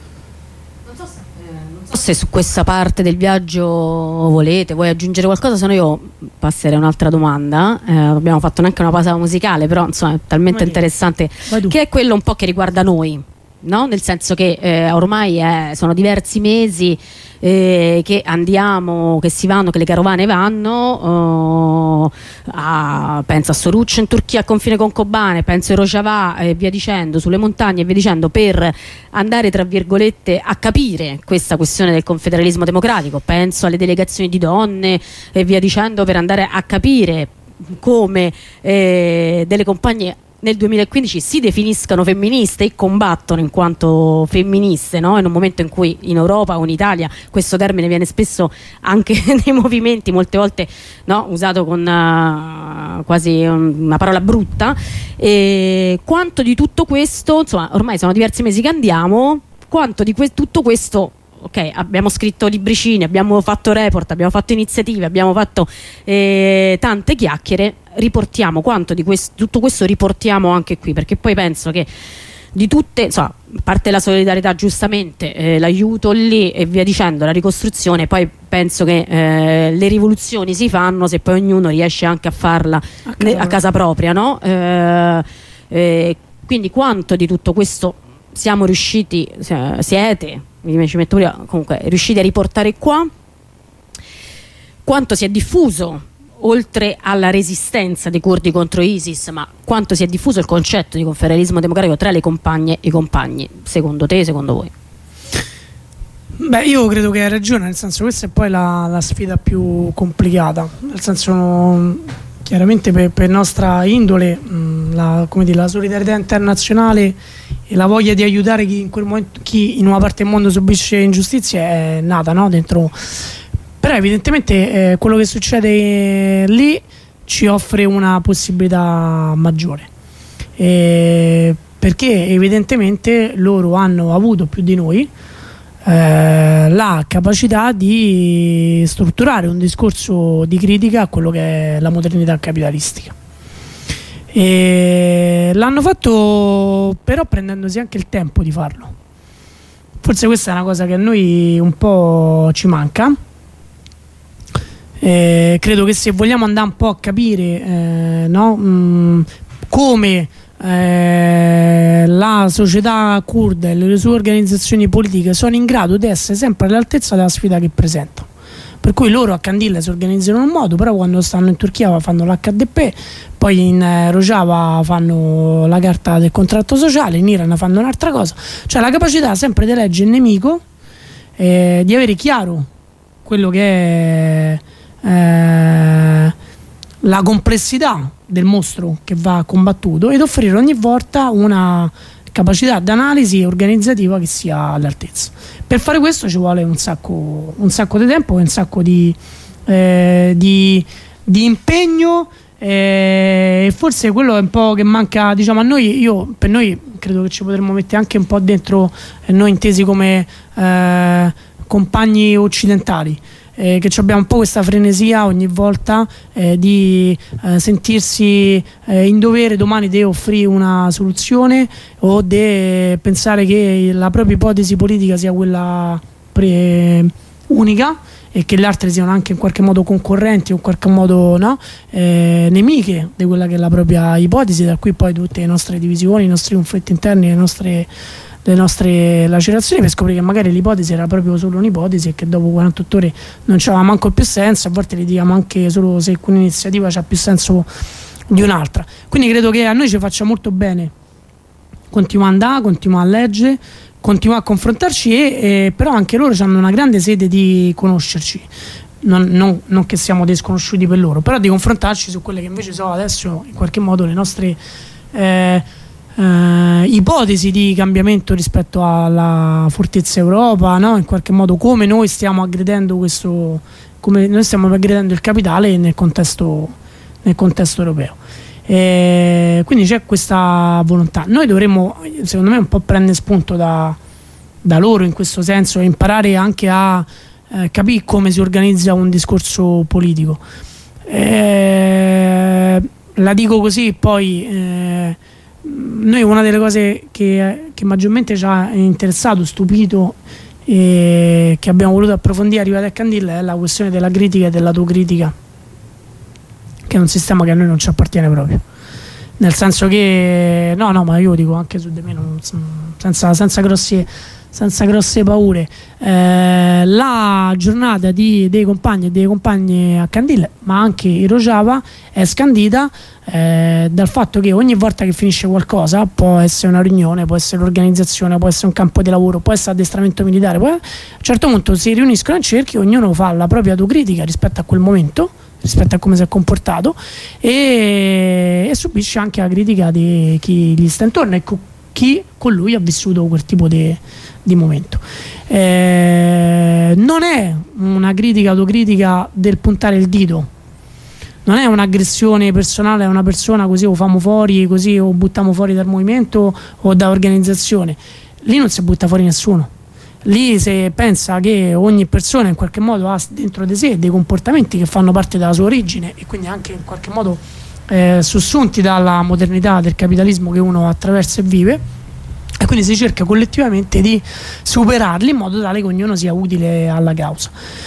Se su questa parte del viaggio volete, vuoi aggiungere qualcosa, se no io passerei a un'altra domanda. Eh, abbiamo fatto neanche una pausa musicale, però insomma è talmente interessante, che è quello un po' che riguarda noi, no? Nel senso che eh, ormai è, sono diversi mesi eh, che andiamo, che si vanno, che le carovane vanno uh, a, penso a Soruc in Turchia a confine con Kobane, penso a Rojava e via dicendo, sulle montagne e via dicendo, per andare tra virgolette a capire questa questione del confederalismo democratico. Penso alle delegazioni di donne e via dicendo, per andare a capire come eh, delle compagne nel duemilaquindici si definiscano femministe e combattono in quanto femministe, no? In un momento in cui in Europa o in Italia questo termine viene spesso anche nei movimenti molte volte, no? Usato con uh, quasi una parola brutta. E quanto di tutto questo, insomma, ormai sono diversi mesi che andiamo, quanto di que- tutto questo, ok, abbiamo scritto libricini, abbiamo fatto report, abbiamo fatto iniziative, abbiamo fatto eh, tante chiacchiere, riportiamo quanto di questo, tutto questo riportiamo anche qui, perché poi penso che di tutte, insomma, a parte la solidarietà giustamente, eh, l'aiuto lì e via dicendo, la ricostruzione, poi penso che eh, le rivoluzioni si fanno se poi ognuno riesce anche a farla a casa, a casa propria, no? Eh, eh, quindi quanto di tutto questo siamo riusciti, siete, ci metto pure, comunque riusciti a riportare qua, quanto si è diffuso oltre alla resistenza dei curdi contro ISIS, ma quanto si è diffuso il concetto di confederalismo democratico tra le compagne e i compagni, secondo te e secondo voi? Beh, io credo che hai ragione, nel senso, questa è poi la, la sfida più complicata, nel senso, chiaramente per, per nostra indole mh, la, come dire, la solidarietà internazionale e la voglia di aiutare chi in quel momento, chi in una parte del mondo subisce ingiustizie è nata, no? Dentro. Però evidentemente eh, quello che succede lì ci offre una possibilità maggiore, eh, perché evidentemente loro hanno avuto più di noi eh, la capacità di strutturare un discorso di critica a quello che è la modernità capitalistica. E l'hanno fatto però prendendosi anche il tempo di farlo. Forse questa è una cosa che a noi un po' ci manca. Eh, credo che se vogliamo andare un po' a capire eh, no, mh, come eh, la società curda e le sue organizzazioni politiche sono in grado di essere sempre all'altezza della sfida che presentano, per cui loro a Kandil si organizzano in un modo, però quando stanno in Turchia fanno l'H D P, poi in eh, Rojava fanno la carta del contratto sociale, in Iran fanno un'altra cosa, cioè la capacità sempre di leggere il nemico, eh, di avere chiaro quello che è eh, la complessità del mostro che va combattuto ed offrire ogni volta una capacità d'analisi organizzativa che sia all'altezza. Per fare questo ci vuole un sacco, un sacco di tempo e un sacco di, eh, di, di impegno, eh, e forse quello è un po' che manca, diciamo, a noi. Io, per noi credo che ci potremmo mettere anche un po' dentro, eh, noi intesi come eh, compagni occidentali, Eh, che abbiamo un po' questa frenesia ogni volta eh, di eh, sentirsi eh, in dovere domani di offrire una soluzione o di pensare che la propria ipotesi politica sia quella pre- unica e che le altre siano anche in qualche modo concorrenti o in qualche modo, no, eh, nemiche di quella che è la propria ipotesi, da qui poi tutte le nostre divisioni, i nostri conflitti interni, le nostre le nostre lacerazioni, per scoprire che magari l'ipotesi era proprio solo un'ipotesi e che dopo quarantotto ore non c'aveva manco più senso. A volte litighiamo anche solo se un'iniziativa c'ha più senso di un'altra. Quindi credo che a noi ci faccia molto bene continuare a andare, continuare a leggere, continuare a confrontarci, e, e però anche loro hanno una grande sede di conoscerci. Non, non, non che siamo dei sconosciuti per loro, però di confrontarci su quelle che invece sono adesso in qualche modo le nostre eh, Uh, ipotesi di cambiamento rispetto alla fortezza Europa, no? In qualche modo come noi stiamo aggredendo questo, come noi stiamo aggredendo il capitale nel contesto, nel contesto europeo. E quindi c'è questa volontà. Noi dovremmo, secondo me, un po' prendere spunto da, da loro in questo senso e imparare anche a eh, capire come si organizza un discorso politico. E, la dico così, poi eh, noi una delle cose che, che maggiormente ci ha interessato, stupito e che abbiamo voluto approfondire arrivati a Candilla è la questione della critica e dell'autocritica, che è un sistema che a noi non ci appartiene proprio, nel senso che no no ma io dico anche su di me, non, senza, senza grossi senza grosse paure. Eh, la giornata di, dei compagni e delle compagne a Candille, ma anche in Rojava, è scandita eh, dal fatto che ogni volta che finisce qualcosa, può essere una riunione, può essere l'organizzazione, può essere un campo di lavoro, può essere addestramento militare, poi a un certo punto si riuniscono in cerchio, ognuno fa la propria autocritica rispetto a quel momento, rispetto a come si è comportato, e, e subisce anche la critica di chi gli sta intorno e co- chi con lui ha vissuto quel tipo di, di momento. Eh, non è una critica, autocritica del puntare il dito, non è un'aggressione personale a una persona, così o famo fuori, così o buttiamo fuori dal movimento o da organizzazione. Lì non si butta fuori nessuno. Lì si pensa che ogni persona in qualche modo ha dentro di sé dei comportamenti che fanno parte della sua origine e quindi anche in qualche modo eh, sussunti dalla modernità del capitalismo che uno attraversa e vive, e quindi si cerca collettivamente di superarli in modo tale che ognuno sia utile alla causa.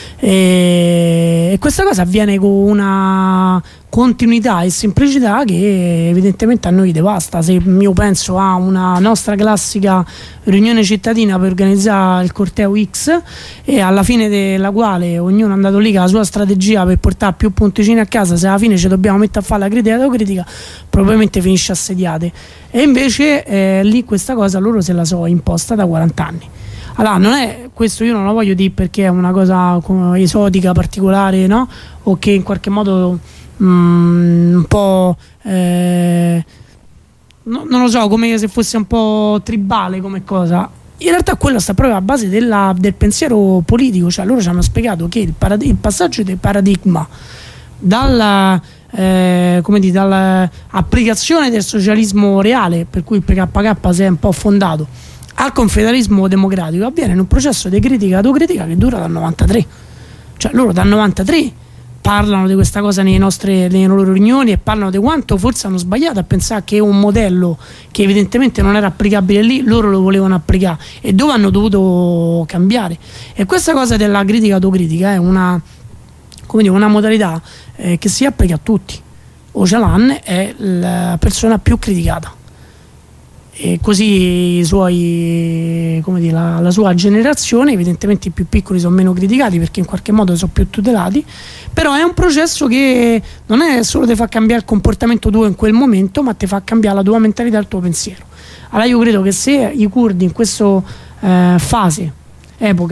E, e questa cosa avviene con una continuità e semplicità che evidentemente a noi devasta. Se io penso a una nostra classica riunione cittadina per organizzare il corteo X, e alla fine della quale ognuno è andato lì con la sua strategia per portare più punticini a casa, se alla fine ci dobbiamo mettere a fare la critica e l'autocritica, probabilmente finisce assediate. E invece eh, lì questa cosa loro se la so imposta da quaranta anni. Allora, non è questo, io non lo voglio dire perché è una cosa esotica, particolare, no? O che in qualche modo mm, un po' eh, no, non lo so, come se fosse un po' tribale come cosa. In realtà quello sta proprio alla base della, del pensiero politico, cioè loro ci hanno spiegato che il, parad- il passaggio del paradigma dalla Eh, come dire, dall'applicazione del socialismo reale, per cui il P K K si è un po' fondato, al confederalismo democratico avviene in un processo di critica e autocritica che dura dal novantatré. Cioè loro dal novantatré parlano di questa cosa nelle nostre nelle loro riunioni e parlano di quanto forse hanno sbagliato a pensare che un modello che evidentemente non era applicabile lì loro lo volevano applicare e dove hanno dovuto cambiare. E questa cosa della critica e autocritica è una, come dire, una modalità eh, che si applica a tutti. Öcalan è la persona più criticata e così i suoi, come dire, la, la sua generazione, evidentemente i più piccoli sono meno criticati perché in qualche modo sono più tutelati, però è un processo che non è solo ti fa cambiare il comportamento tuo in quel momento, ma ti fa cambiare la tua mentalità e il tuo pensiero. Allora io credo che se i curdi in questa eh, fase, epoca,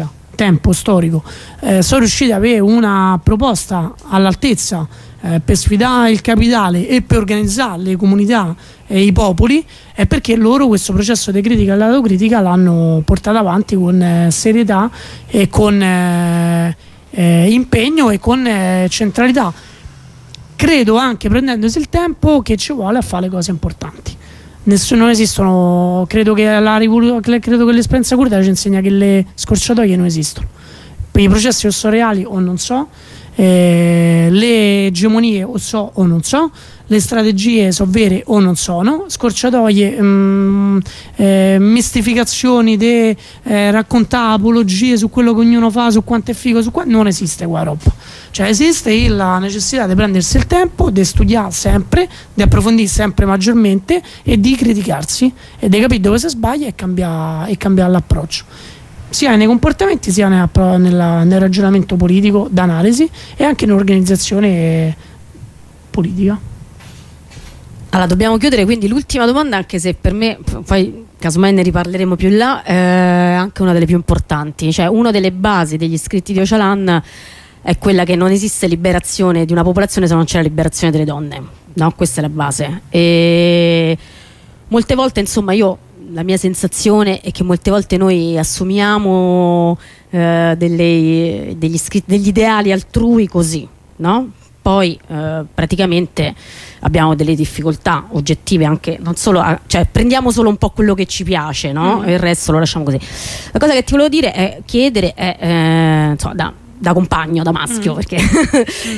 tempo storico, eh, sono riusciti ad avere una proposta all'altezza eh, per sfidare il capitale e per organizzare le comunità e i popoli, è perché loro questo processo di critica all'autocritica l'hanno portato avanti con eh, serietà e con eh, eh, impegno e con eh, centralità. Credo anche, prendendosi il tempo che ci vuole a fare le cose importanti. Nessuno, non esistono, credo che, la credo che l'esperienza curda ci insegna che le scorciatoie non esistono. Per i processi o sono reali o non so, eh, le egemonie o so o non so, le strategie sono vere o non sono, scorciatoie, mh, eh, mistificazioni di eh, raccontare apologie su quello che ognuno fa, su quanto è figo, su qua, non esiste qua roba. Cioè esiste la necessità di prendersi il tempo, di studiare sempre, di approfondire sempre maggiormente e di criticarsi e di capire dove si sbaglia e cambiare, e cambiare l'approccio, sia nei comportamenti sia nella, nella, nel ragionamento politico d'analisi e anche in organizzazione politica. Allora dobbiamo chiudere, quindi l'ultima domanda, anche se per me poi casomai ne riparleremo più in là, è anche una delle più importanti. Cioè una delle basi degli scritti di Öcalan è quella che non esiste liberazione di una popolazione se non c'è la liberazione delle donne, no? Questa è la base. E molte volte, insomma, io la mia sensazione è che molte volte noi assumiamo eh, delle, degli, degli ideali altrui così, no? Poi eh, praticamente abbiamo delle difficoltà oggettive anche, non solo a, cioè prendiamo solo un po' quello che ci piace, no? Mm. E il resto lo lasciamo così. La cosa che ti volevo dire è chiedere è, eh, insomma, da, da compagno, da maschio, mm. perché mm.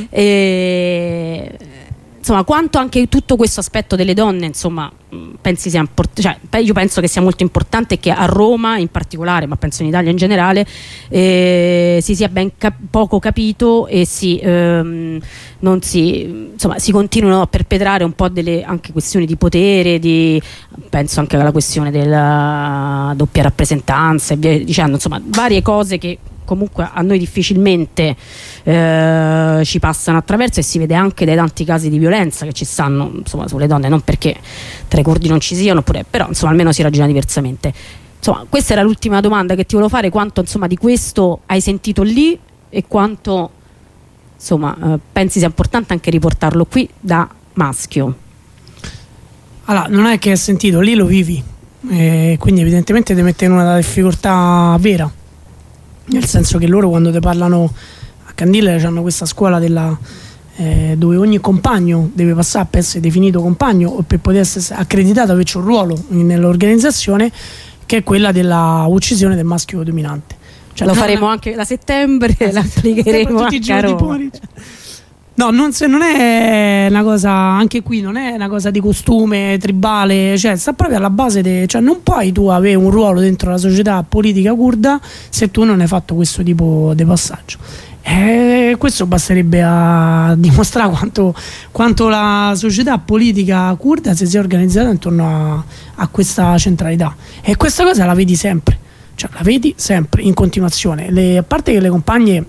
e, insomma, quanto anche tutto questo aspetto delle donne, insomma, pensi sia importante, cioè, io penso che sia molto importante che a Roma in particolare, ma penso in Italia in generale, eh, si sia ben cap- poco capito e si, ehm, non si, insomma, si continuino a perpetrare un po' delle anche questioni di potere, di, penso anche alla questione della doppia rappresentanza e via dicendo, insomma, varie cose che comunque a noi difficilmente eh, ci passano attraverso, e si vede anche dai tanti casi di violenza che ci stanno, insomma, sulle donne, non perché tra i curdi non ci siano, pure, però insomma almeno si ragiona diversamente. Insomma, questa era l'ultima domanda che ti volevo fare: quanto insomma di questo hai sentito lì e quanto insomma eh, pensi sia importante anche riportarlo qui da maschio? Allora, non è che hai sentito, lì lo vivi, eh, quindi evidentemente ti mette in una difficoltà vera, nel senso che loro quando ti parlano a Candile hanno questa scuola della, eh, dove ogni compagno deve passare per essere definito compagno o per poter essere accreditato, averci un ruolo nell'organizzazione, che è quella della uccisione del maschio dominante. Cioè, lo faremo anche da settembre, eh, l'applicheremo tutti i giorni a Roma. No, non, se, non è una cosa, anche qui non è una cosa di costume tribale, cioè sta proprio alla base de, cioè non puoi tu avere un ruolo dentro la società politica curda se tu non hai fatto questo tipo di passaggio. E questo basterebbe a dimostrare quanto, quanto la società politica curda si sia organizzata intorno a, a questa centralità, e questa cosa la vedi sempre, cioè la vedi sempre in continuazione. Le, a parte che le compagne,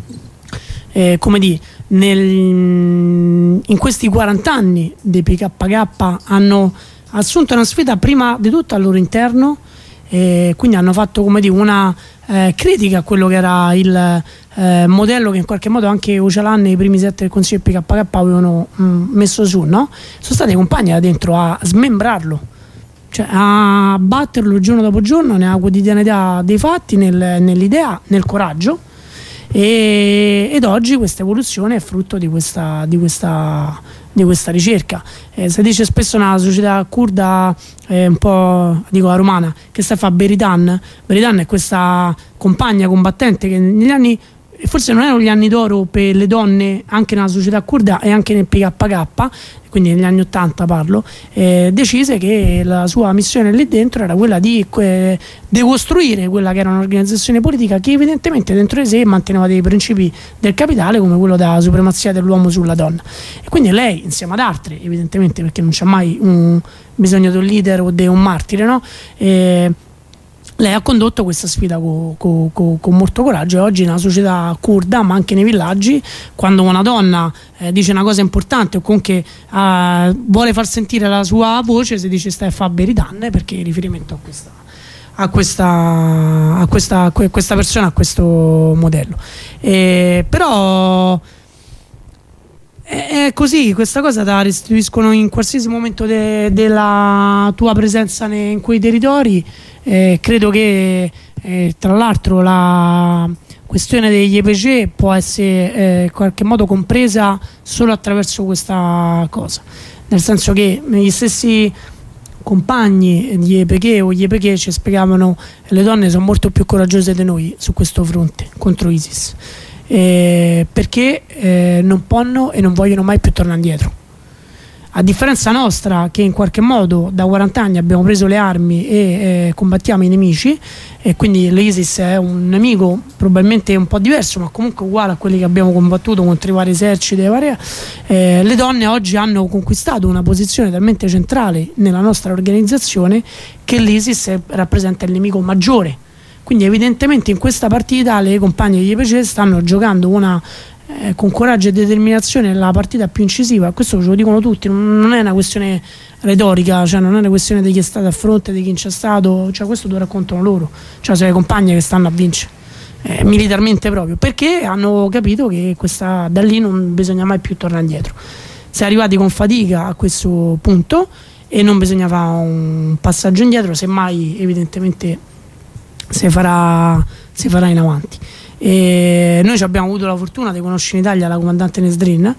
eh, come dire, Nel, in questi quaranta anni di P K K hanno assunto una sfida prima di tutto al loro interno, e quindi hanno fatto, come dire, una eh, critica a quello che era il eh, modello che in qualche modo anche Öcalan e i primi sette del Consiglio P K K avevano mh, messo su, no? Sono stati compagni da dentro a smembrarlo, cioè a batterlo giorno dopo giorno nella quotidianità dei fatti, nel, nell'idea, nel coraggio. E, ed oggi questa evoluzione è frutto di questa, di questa, di questa ricerca. Eh, si dice spesso nella società curda, eh, un po' dico la romana, che sta a fare Beritan. Beritan è questa compagna combattente che negli anni, forse non erano gli anni d'oro per le donne anche nella società curda e anche nel P K K, quindi negli anni ottanta parlo, eh, decise che la sua missione lì dentro era quella di eh, decostruire quella che era un'organizzazione politica che evidentemente dentro di sé manteneva dei principi del capitale, come quello della supremazia dell'uomo sulla donna. E quindi lei, insieme ad altre, evidentemente, perché non c'è mai un bisogno di un leader o di un martire, no? Eh, lei ha condotto questa sfida con, con, con, con molto coraggio, e oggi nella società curda, ma anche nei villaggi, quando una donna eh, dice una cosa importante o comunque eh, vuole far sentire la sua voce, si dice stai a fare Beritan, perché in riferimento a questa, a questa, a questa, a questa persona, a questo modello. E, però è così, questa cosa te la restituiscono in qualsiasi momento de, della tua presenza ne, in quei territori. Eh, credo che eh, tra l'altro la questione degli E P G può essere eh, in qualche modo compresa solo attraverso questa cosa, nel senso che gli stessi compagni di E P G o gli E P G ci spiegavano che le donne sono molto più coraggiose di noi su questo fronte contro ISIS, eh, perché eh, non possono e non vogliono mai più tornare indietro, a differenza nostra che in qualche modo da quaranta anni abbiamo preso le armi e eh, combattiamo i nemici, e quindi l'ISIS è un nemico probabilmente un po' diverso ma comunque uguale a quelli che abbiamo combattuto contro i vari eserciti, varie, eh, le donne oggi hanno conquistato una posizione talmente centrale nella nostra organizzazione che l'ISIS rappresenta il nemico maggiore. Quindi evidentemente in questa partita le compagne di I P C stanno giocando una Eh, con coraggio e determinazione la partita più incisiva. Questo ce lo dicono tutti, non è una questione retorica, cioè non è una questione di chi è stato a fronte, di chi c'è stato, cioè questo lo raccontano loro, cioè sono le compagne che stanno a vincere, eh, militarmente proprio, perché hanno capito che questa, da lì non bisogna mai più tornare indietro. Si è arrivati con fatica a questo punto e non bisogna fare un passaggio indietro, semmai evidentemente si farà, si farà in avanti. E noi abbiamo avuto la fortuna di conoscere in Italia la comandante Nesrin,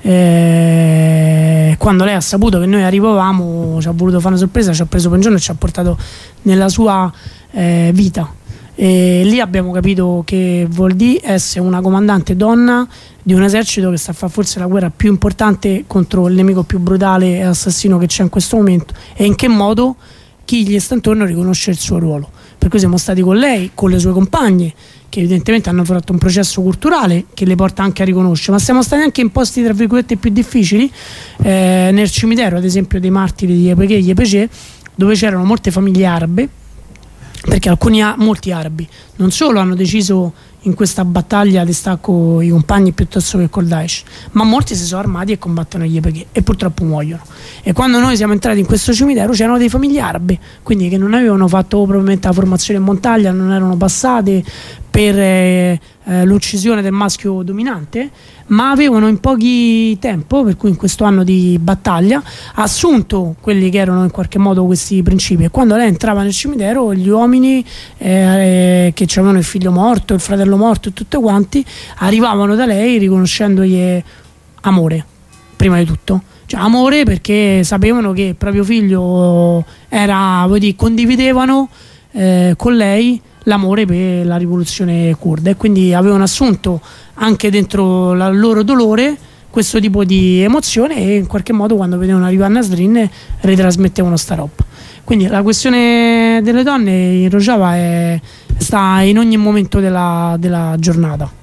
eh, quando lei ha saputo che noi arrivavamo ci ha voluto fare una sorpresa, ci ha preso per un giorno e ci ha portato nella sua eh, vita, e lì abbiamo capito che vuol dire essere una comandante donna di un esercito che sta a fare forse la guerra più importante contro il nemico più brutale e assassino che c'è in questo momento, e in che modo chi gli sta intorno riconosce il suo ruolo. Per cui siamo stati con lei, con le sue compagne, che evidentemente hanno fatto un processo culturale che le porta anche a riconoscere, ma siamo stati anche in posti tra virgolette più difficili, eh, nel cimitero ad esempio dei martiri di E P G, gli E P C, dove c'erano molte famiglie arabe, perché alcuni molti arabi non solo hanno deciso in questa battaglia di stacco i compagni piuttosto che col Daesh, ma molti si sono armati e combattono gli E P G e purtroppo muoiono. E quando noi siamo entrati in questo cimitero c'erano dei famiglie arabe, quindi che non avevano fatto probabilmente la formazione in montagna, non erano passate per eh, eh, l'uccisione del maschio dominante, ma avevano in pochi tempo, per cui in questo anno di battaglia, assunto quelli che erano in qualche modo questi principi. E quando lei entrava nel cimitero, gli uomini eh, che avevano il figlio morto, il fratello morto e tutti quanti arrivavano da lei riconoscendogli amore, prima di tutto. Cioè, amore perché sapevano che il proprio figlio era, vuol dire, condividevano eh, con lei l'amore per la rivoluzione curda, e quindi avevano assunto anche dentro il loro dolore questo tipo di emozione, e in qualche modo quando vedevano arrivare a Nasrin ritrasmettevano sta roba. Quindi la questione delle donne in Rojava è, sta in ogni momento della, della giornata.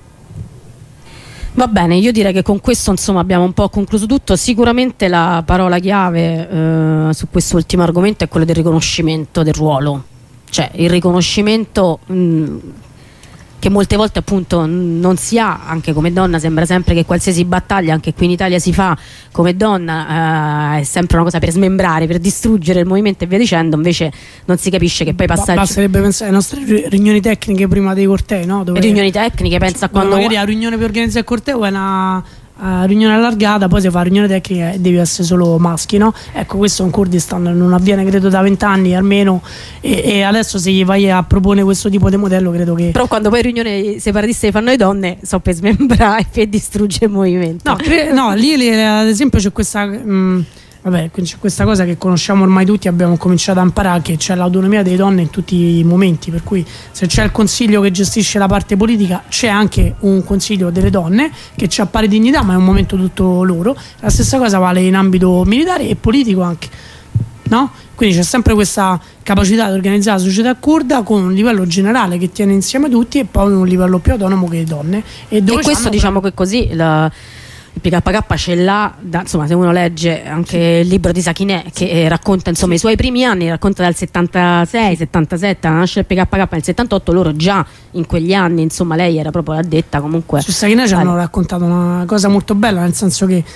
Va bene, io direi che con questo insomma abbiamo un po' concluso tutto. Sicuramente la parola chiave eh, su quest'ultimo argomento è quello del riconoscimento del ruolo, cioè il riconoscimento mh, che molte volte appunto non si ha. Anche come donna sembra sempre che qualsiasi battaglia anche qui in Italia si fa come donna eh, è sempre una cosa per smembrare, per distruggere il movimento e via dicendo, invece non si capisce che poi i passaggi... Basterebbe pensare alle nostre riunioni tecniche prima dei cortei, no? Dove riunioni tecniche, pensa a quando... Magari la riunione per organizzare il corteo è una... Uh, riunione allargata, poi si fa riunione tecnica e devi essere solo maschi, no? Ecco, questo in Kurdistan non avviene credo da vent'anni almeno, e, e adesso se gli vai a propone questo tipo di modello credo che... Però quando poi riunioni separatiste fanno le donne so per smembrare e per distruggere il movimento. No, cre- no lì, lì ad esempio c'è questa... Mh, Vabbè, c'è questa cosa che conosciamo ormai tutti, abbiamo cominciato a imparare, che c'è l'autonomia delle donne in tutti i momenti, per cui se c'è il consiglio che gestisce la parte politica c'è anche un consiglio delle donne che c'ha pari dignità, ma è un momento tutto loro. La stessa cosa vale in ambito militare e politico anche, no? Quindi c'è sempre questa capacità di organizzare la società curda con un livello generale che tiene insieme tutti e poi un livello più autonomo che le donne, e, dove e questo diciamo che così la... il P K K ce l'ha, da, insomma, se uno legge anche il libro di Sakineh che eh, racconta insomma i suoi primi anni, racconta dal settantasei settantasette, nasce il P K K nel settantotto, loro già in quegli anni, insomma, lei era proprio l'addetta comunque. Su Sakineh ci hanno raccontato una cosa molto bella, nel senso che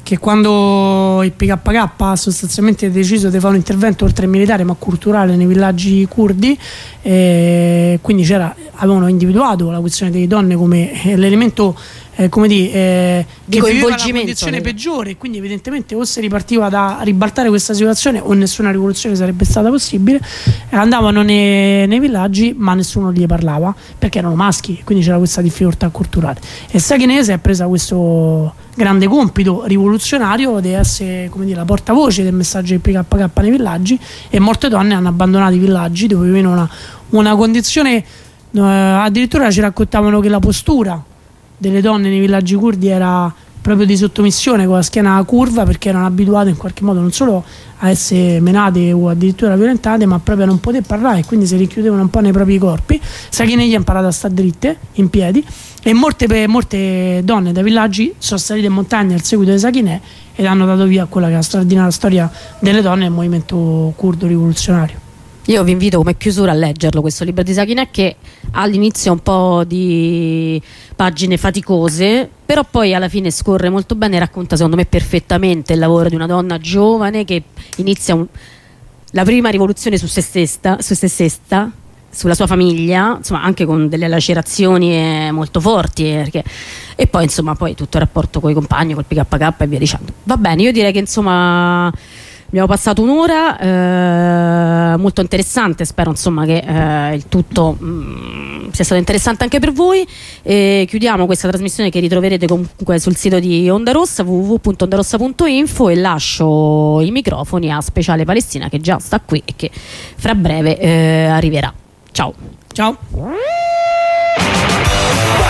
che quando il P K K ha sostanzialmente deciso di fare un intervento oltre militare ma culturale nei villaggi curdi, eh, quindi c'era, avevano individuato la questione delle donne come eh, l'elemento eh, come dire, eh, di che viveva la coinvolgimento, condizione vero. peggiore, quindi evidentemente o si ripartiva da ribaltare questa situazione o nessuna rivoluzione sarebbe stata possibile. Eh, andavano nei, nei villaggi ma nessuno gli parlava perché erano maschi, quindi c'era questa difficoltà culturale, e Sakineh si è presa questo grande compito rivoluzionario di essere, come dire, la portavoce del messaggio del P K K nei villaggi, e molte donne hanno abbandonato i villaggi dove vivevano una, una condizione eh, addirittura ci raccontavano che la postura delle donne nei villaggi curdi era proprio di sottomissione, con la schiena curva, perché erano abituate in qualche modo non solo a essere menate o addirittura violentate, ma proprio a non poter parlare, e quindi si richiudevano un po' nei propri corpi. Sakineh gli ha imparato a stare dritte in piedi, e molte, molte donne dai villaggi sono salite in montagna al seguito di Sakineh ed hanno dato via a quella che è la straordinaria storia delle donne nel movimento curdo rivoluzionario. Io vi invito come chiusura a leggerlo questo libro di Sakineh, che all'inizio è un po' di pagine faticose, però poi alla fine scorre molto bene e racconta secondo me perfettamente il lavoro di una donna giovane che inizia un, la prima rivoluzione su se stessa, su se stessa, sulla sua famiglia, insomma anche con delle lacerazioni molto forti, perché, e poi insomma poi tutto il rapporto con i compagni, col P K K e via dicendo. Va bene, io direi che insomma abbiamo passato un'ora eh, molto interessante, spero insomma che eh, il tutto mh, sia stato interessante anche per voi. E chiudiamo questa trasmissione che ritroverete comunque sul sito di Onda Rossa, w w w punto onda rossa punto info, e lascio i microfoni a Speciale Palestina, che già sta qui e che fra breve eh, arriverà. Ciao. Ciao.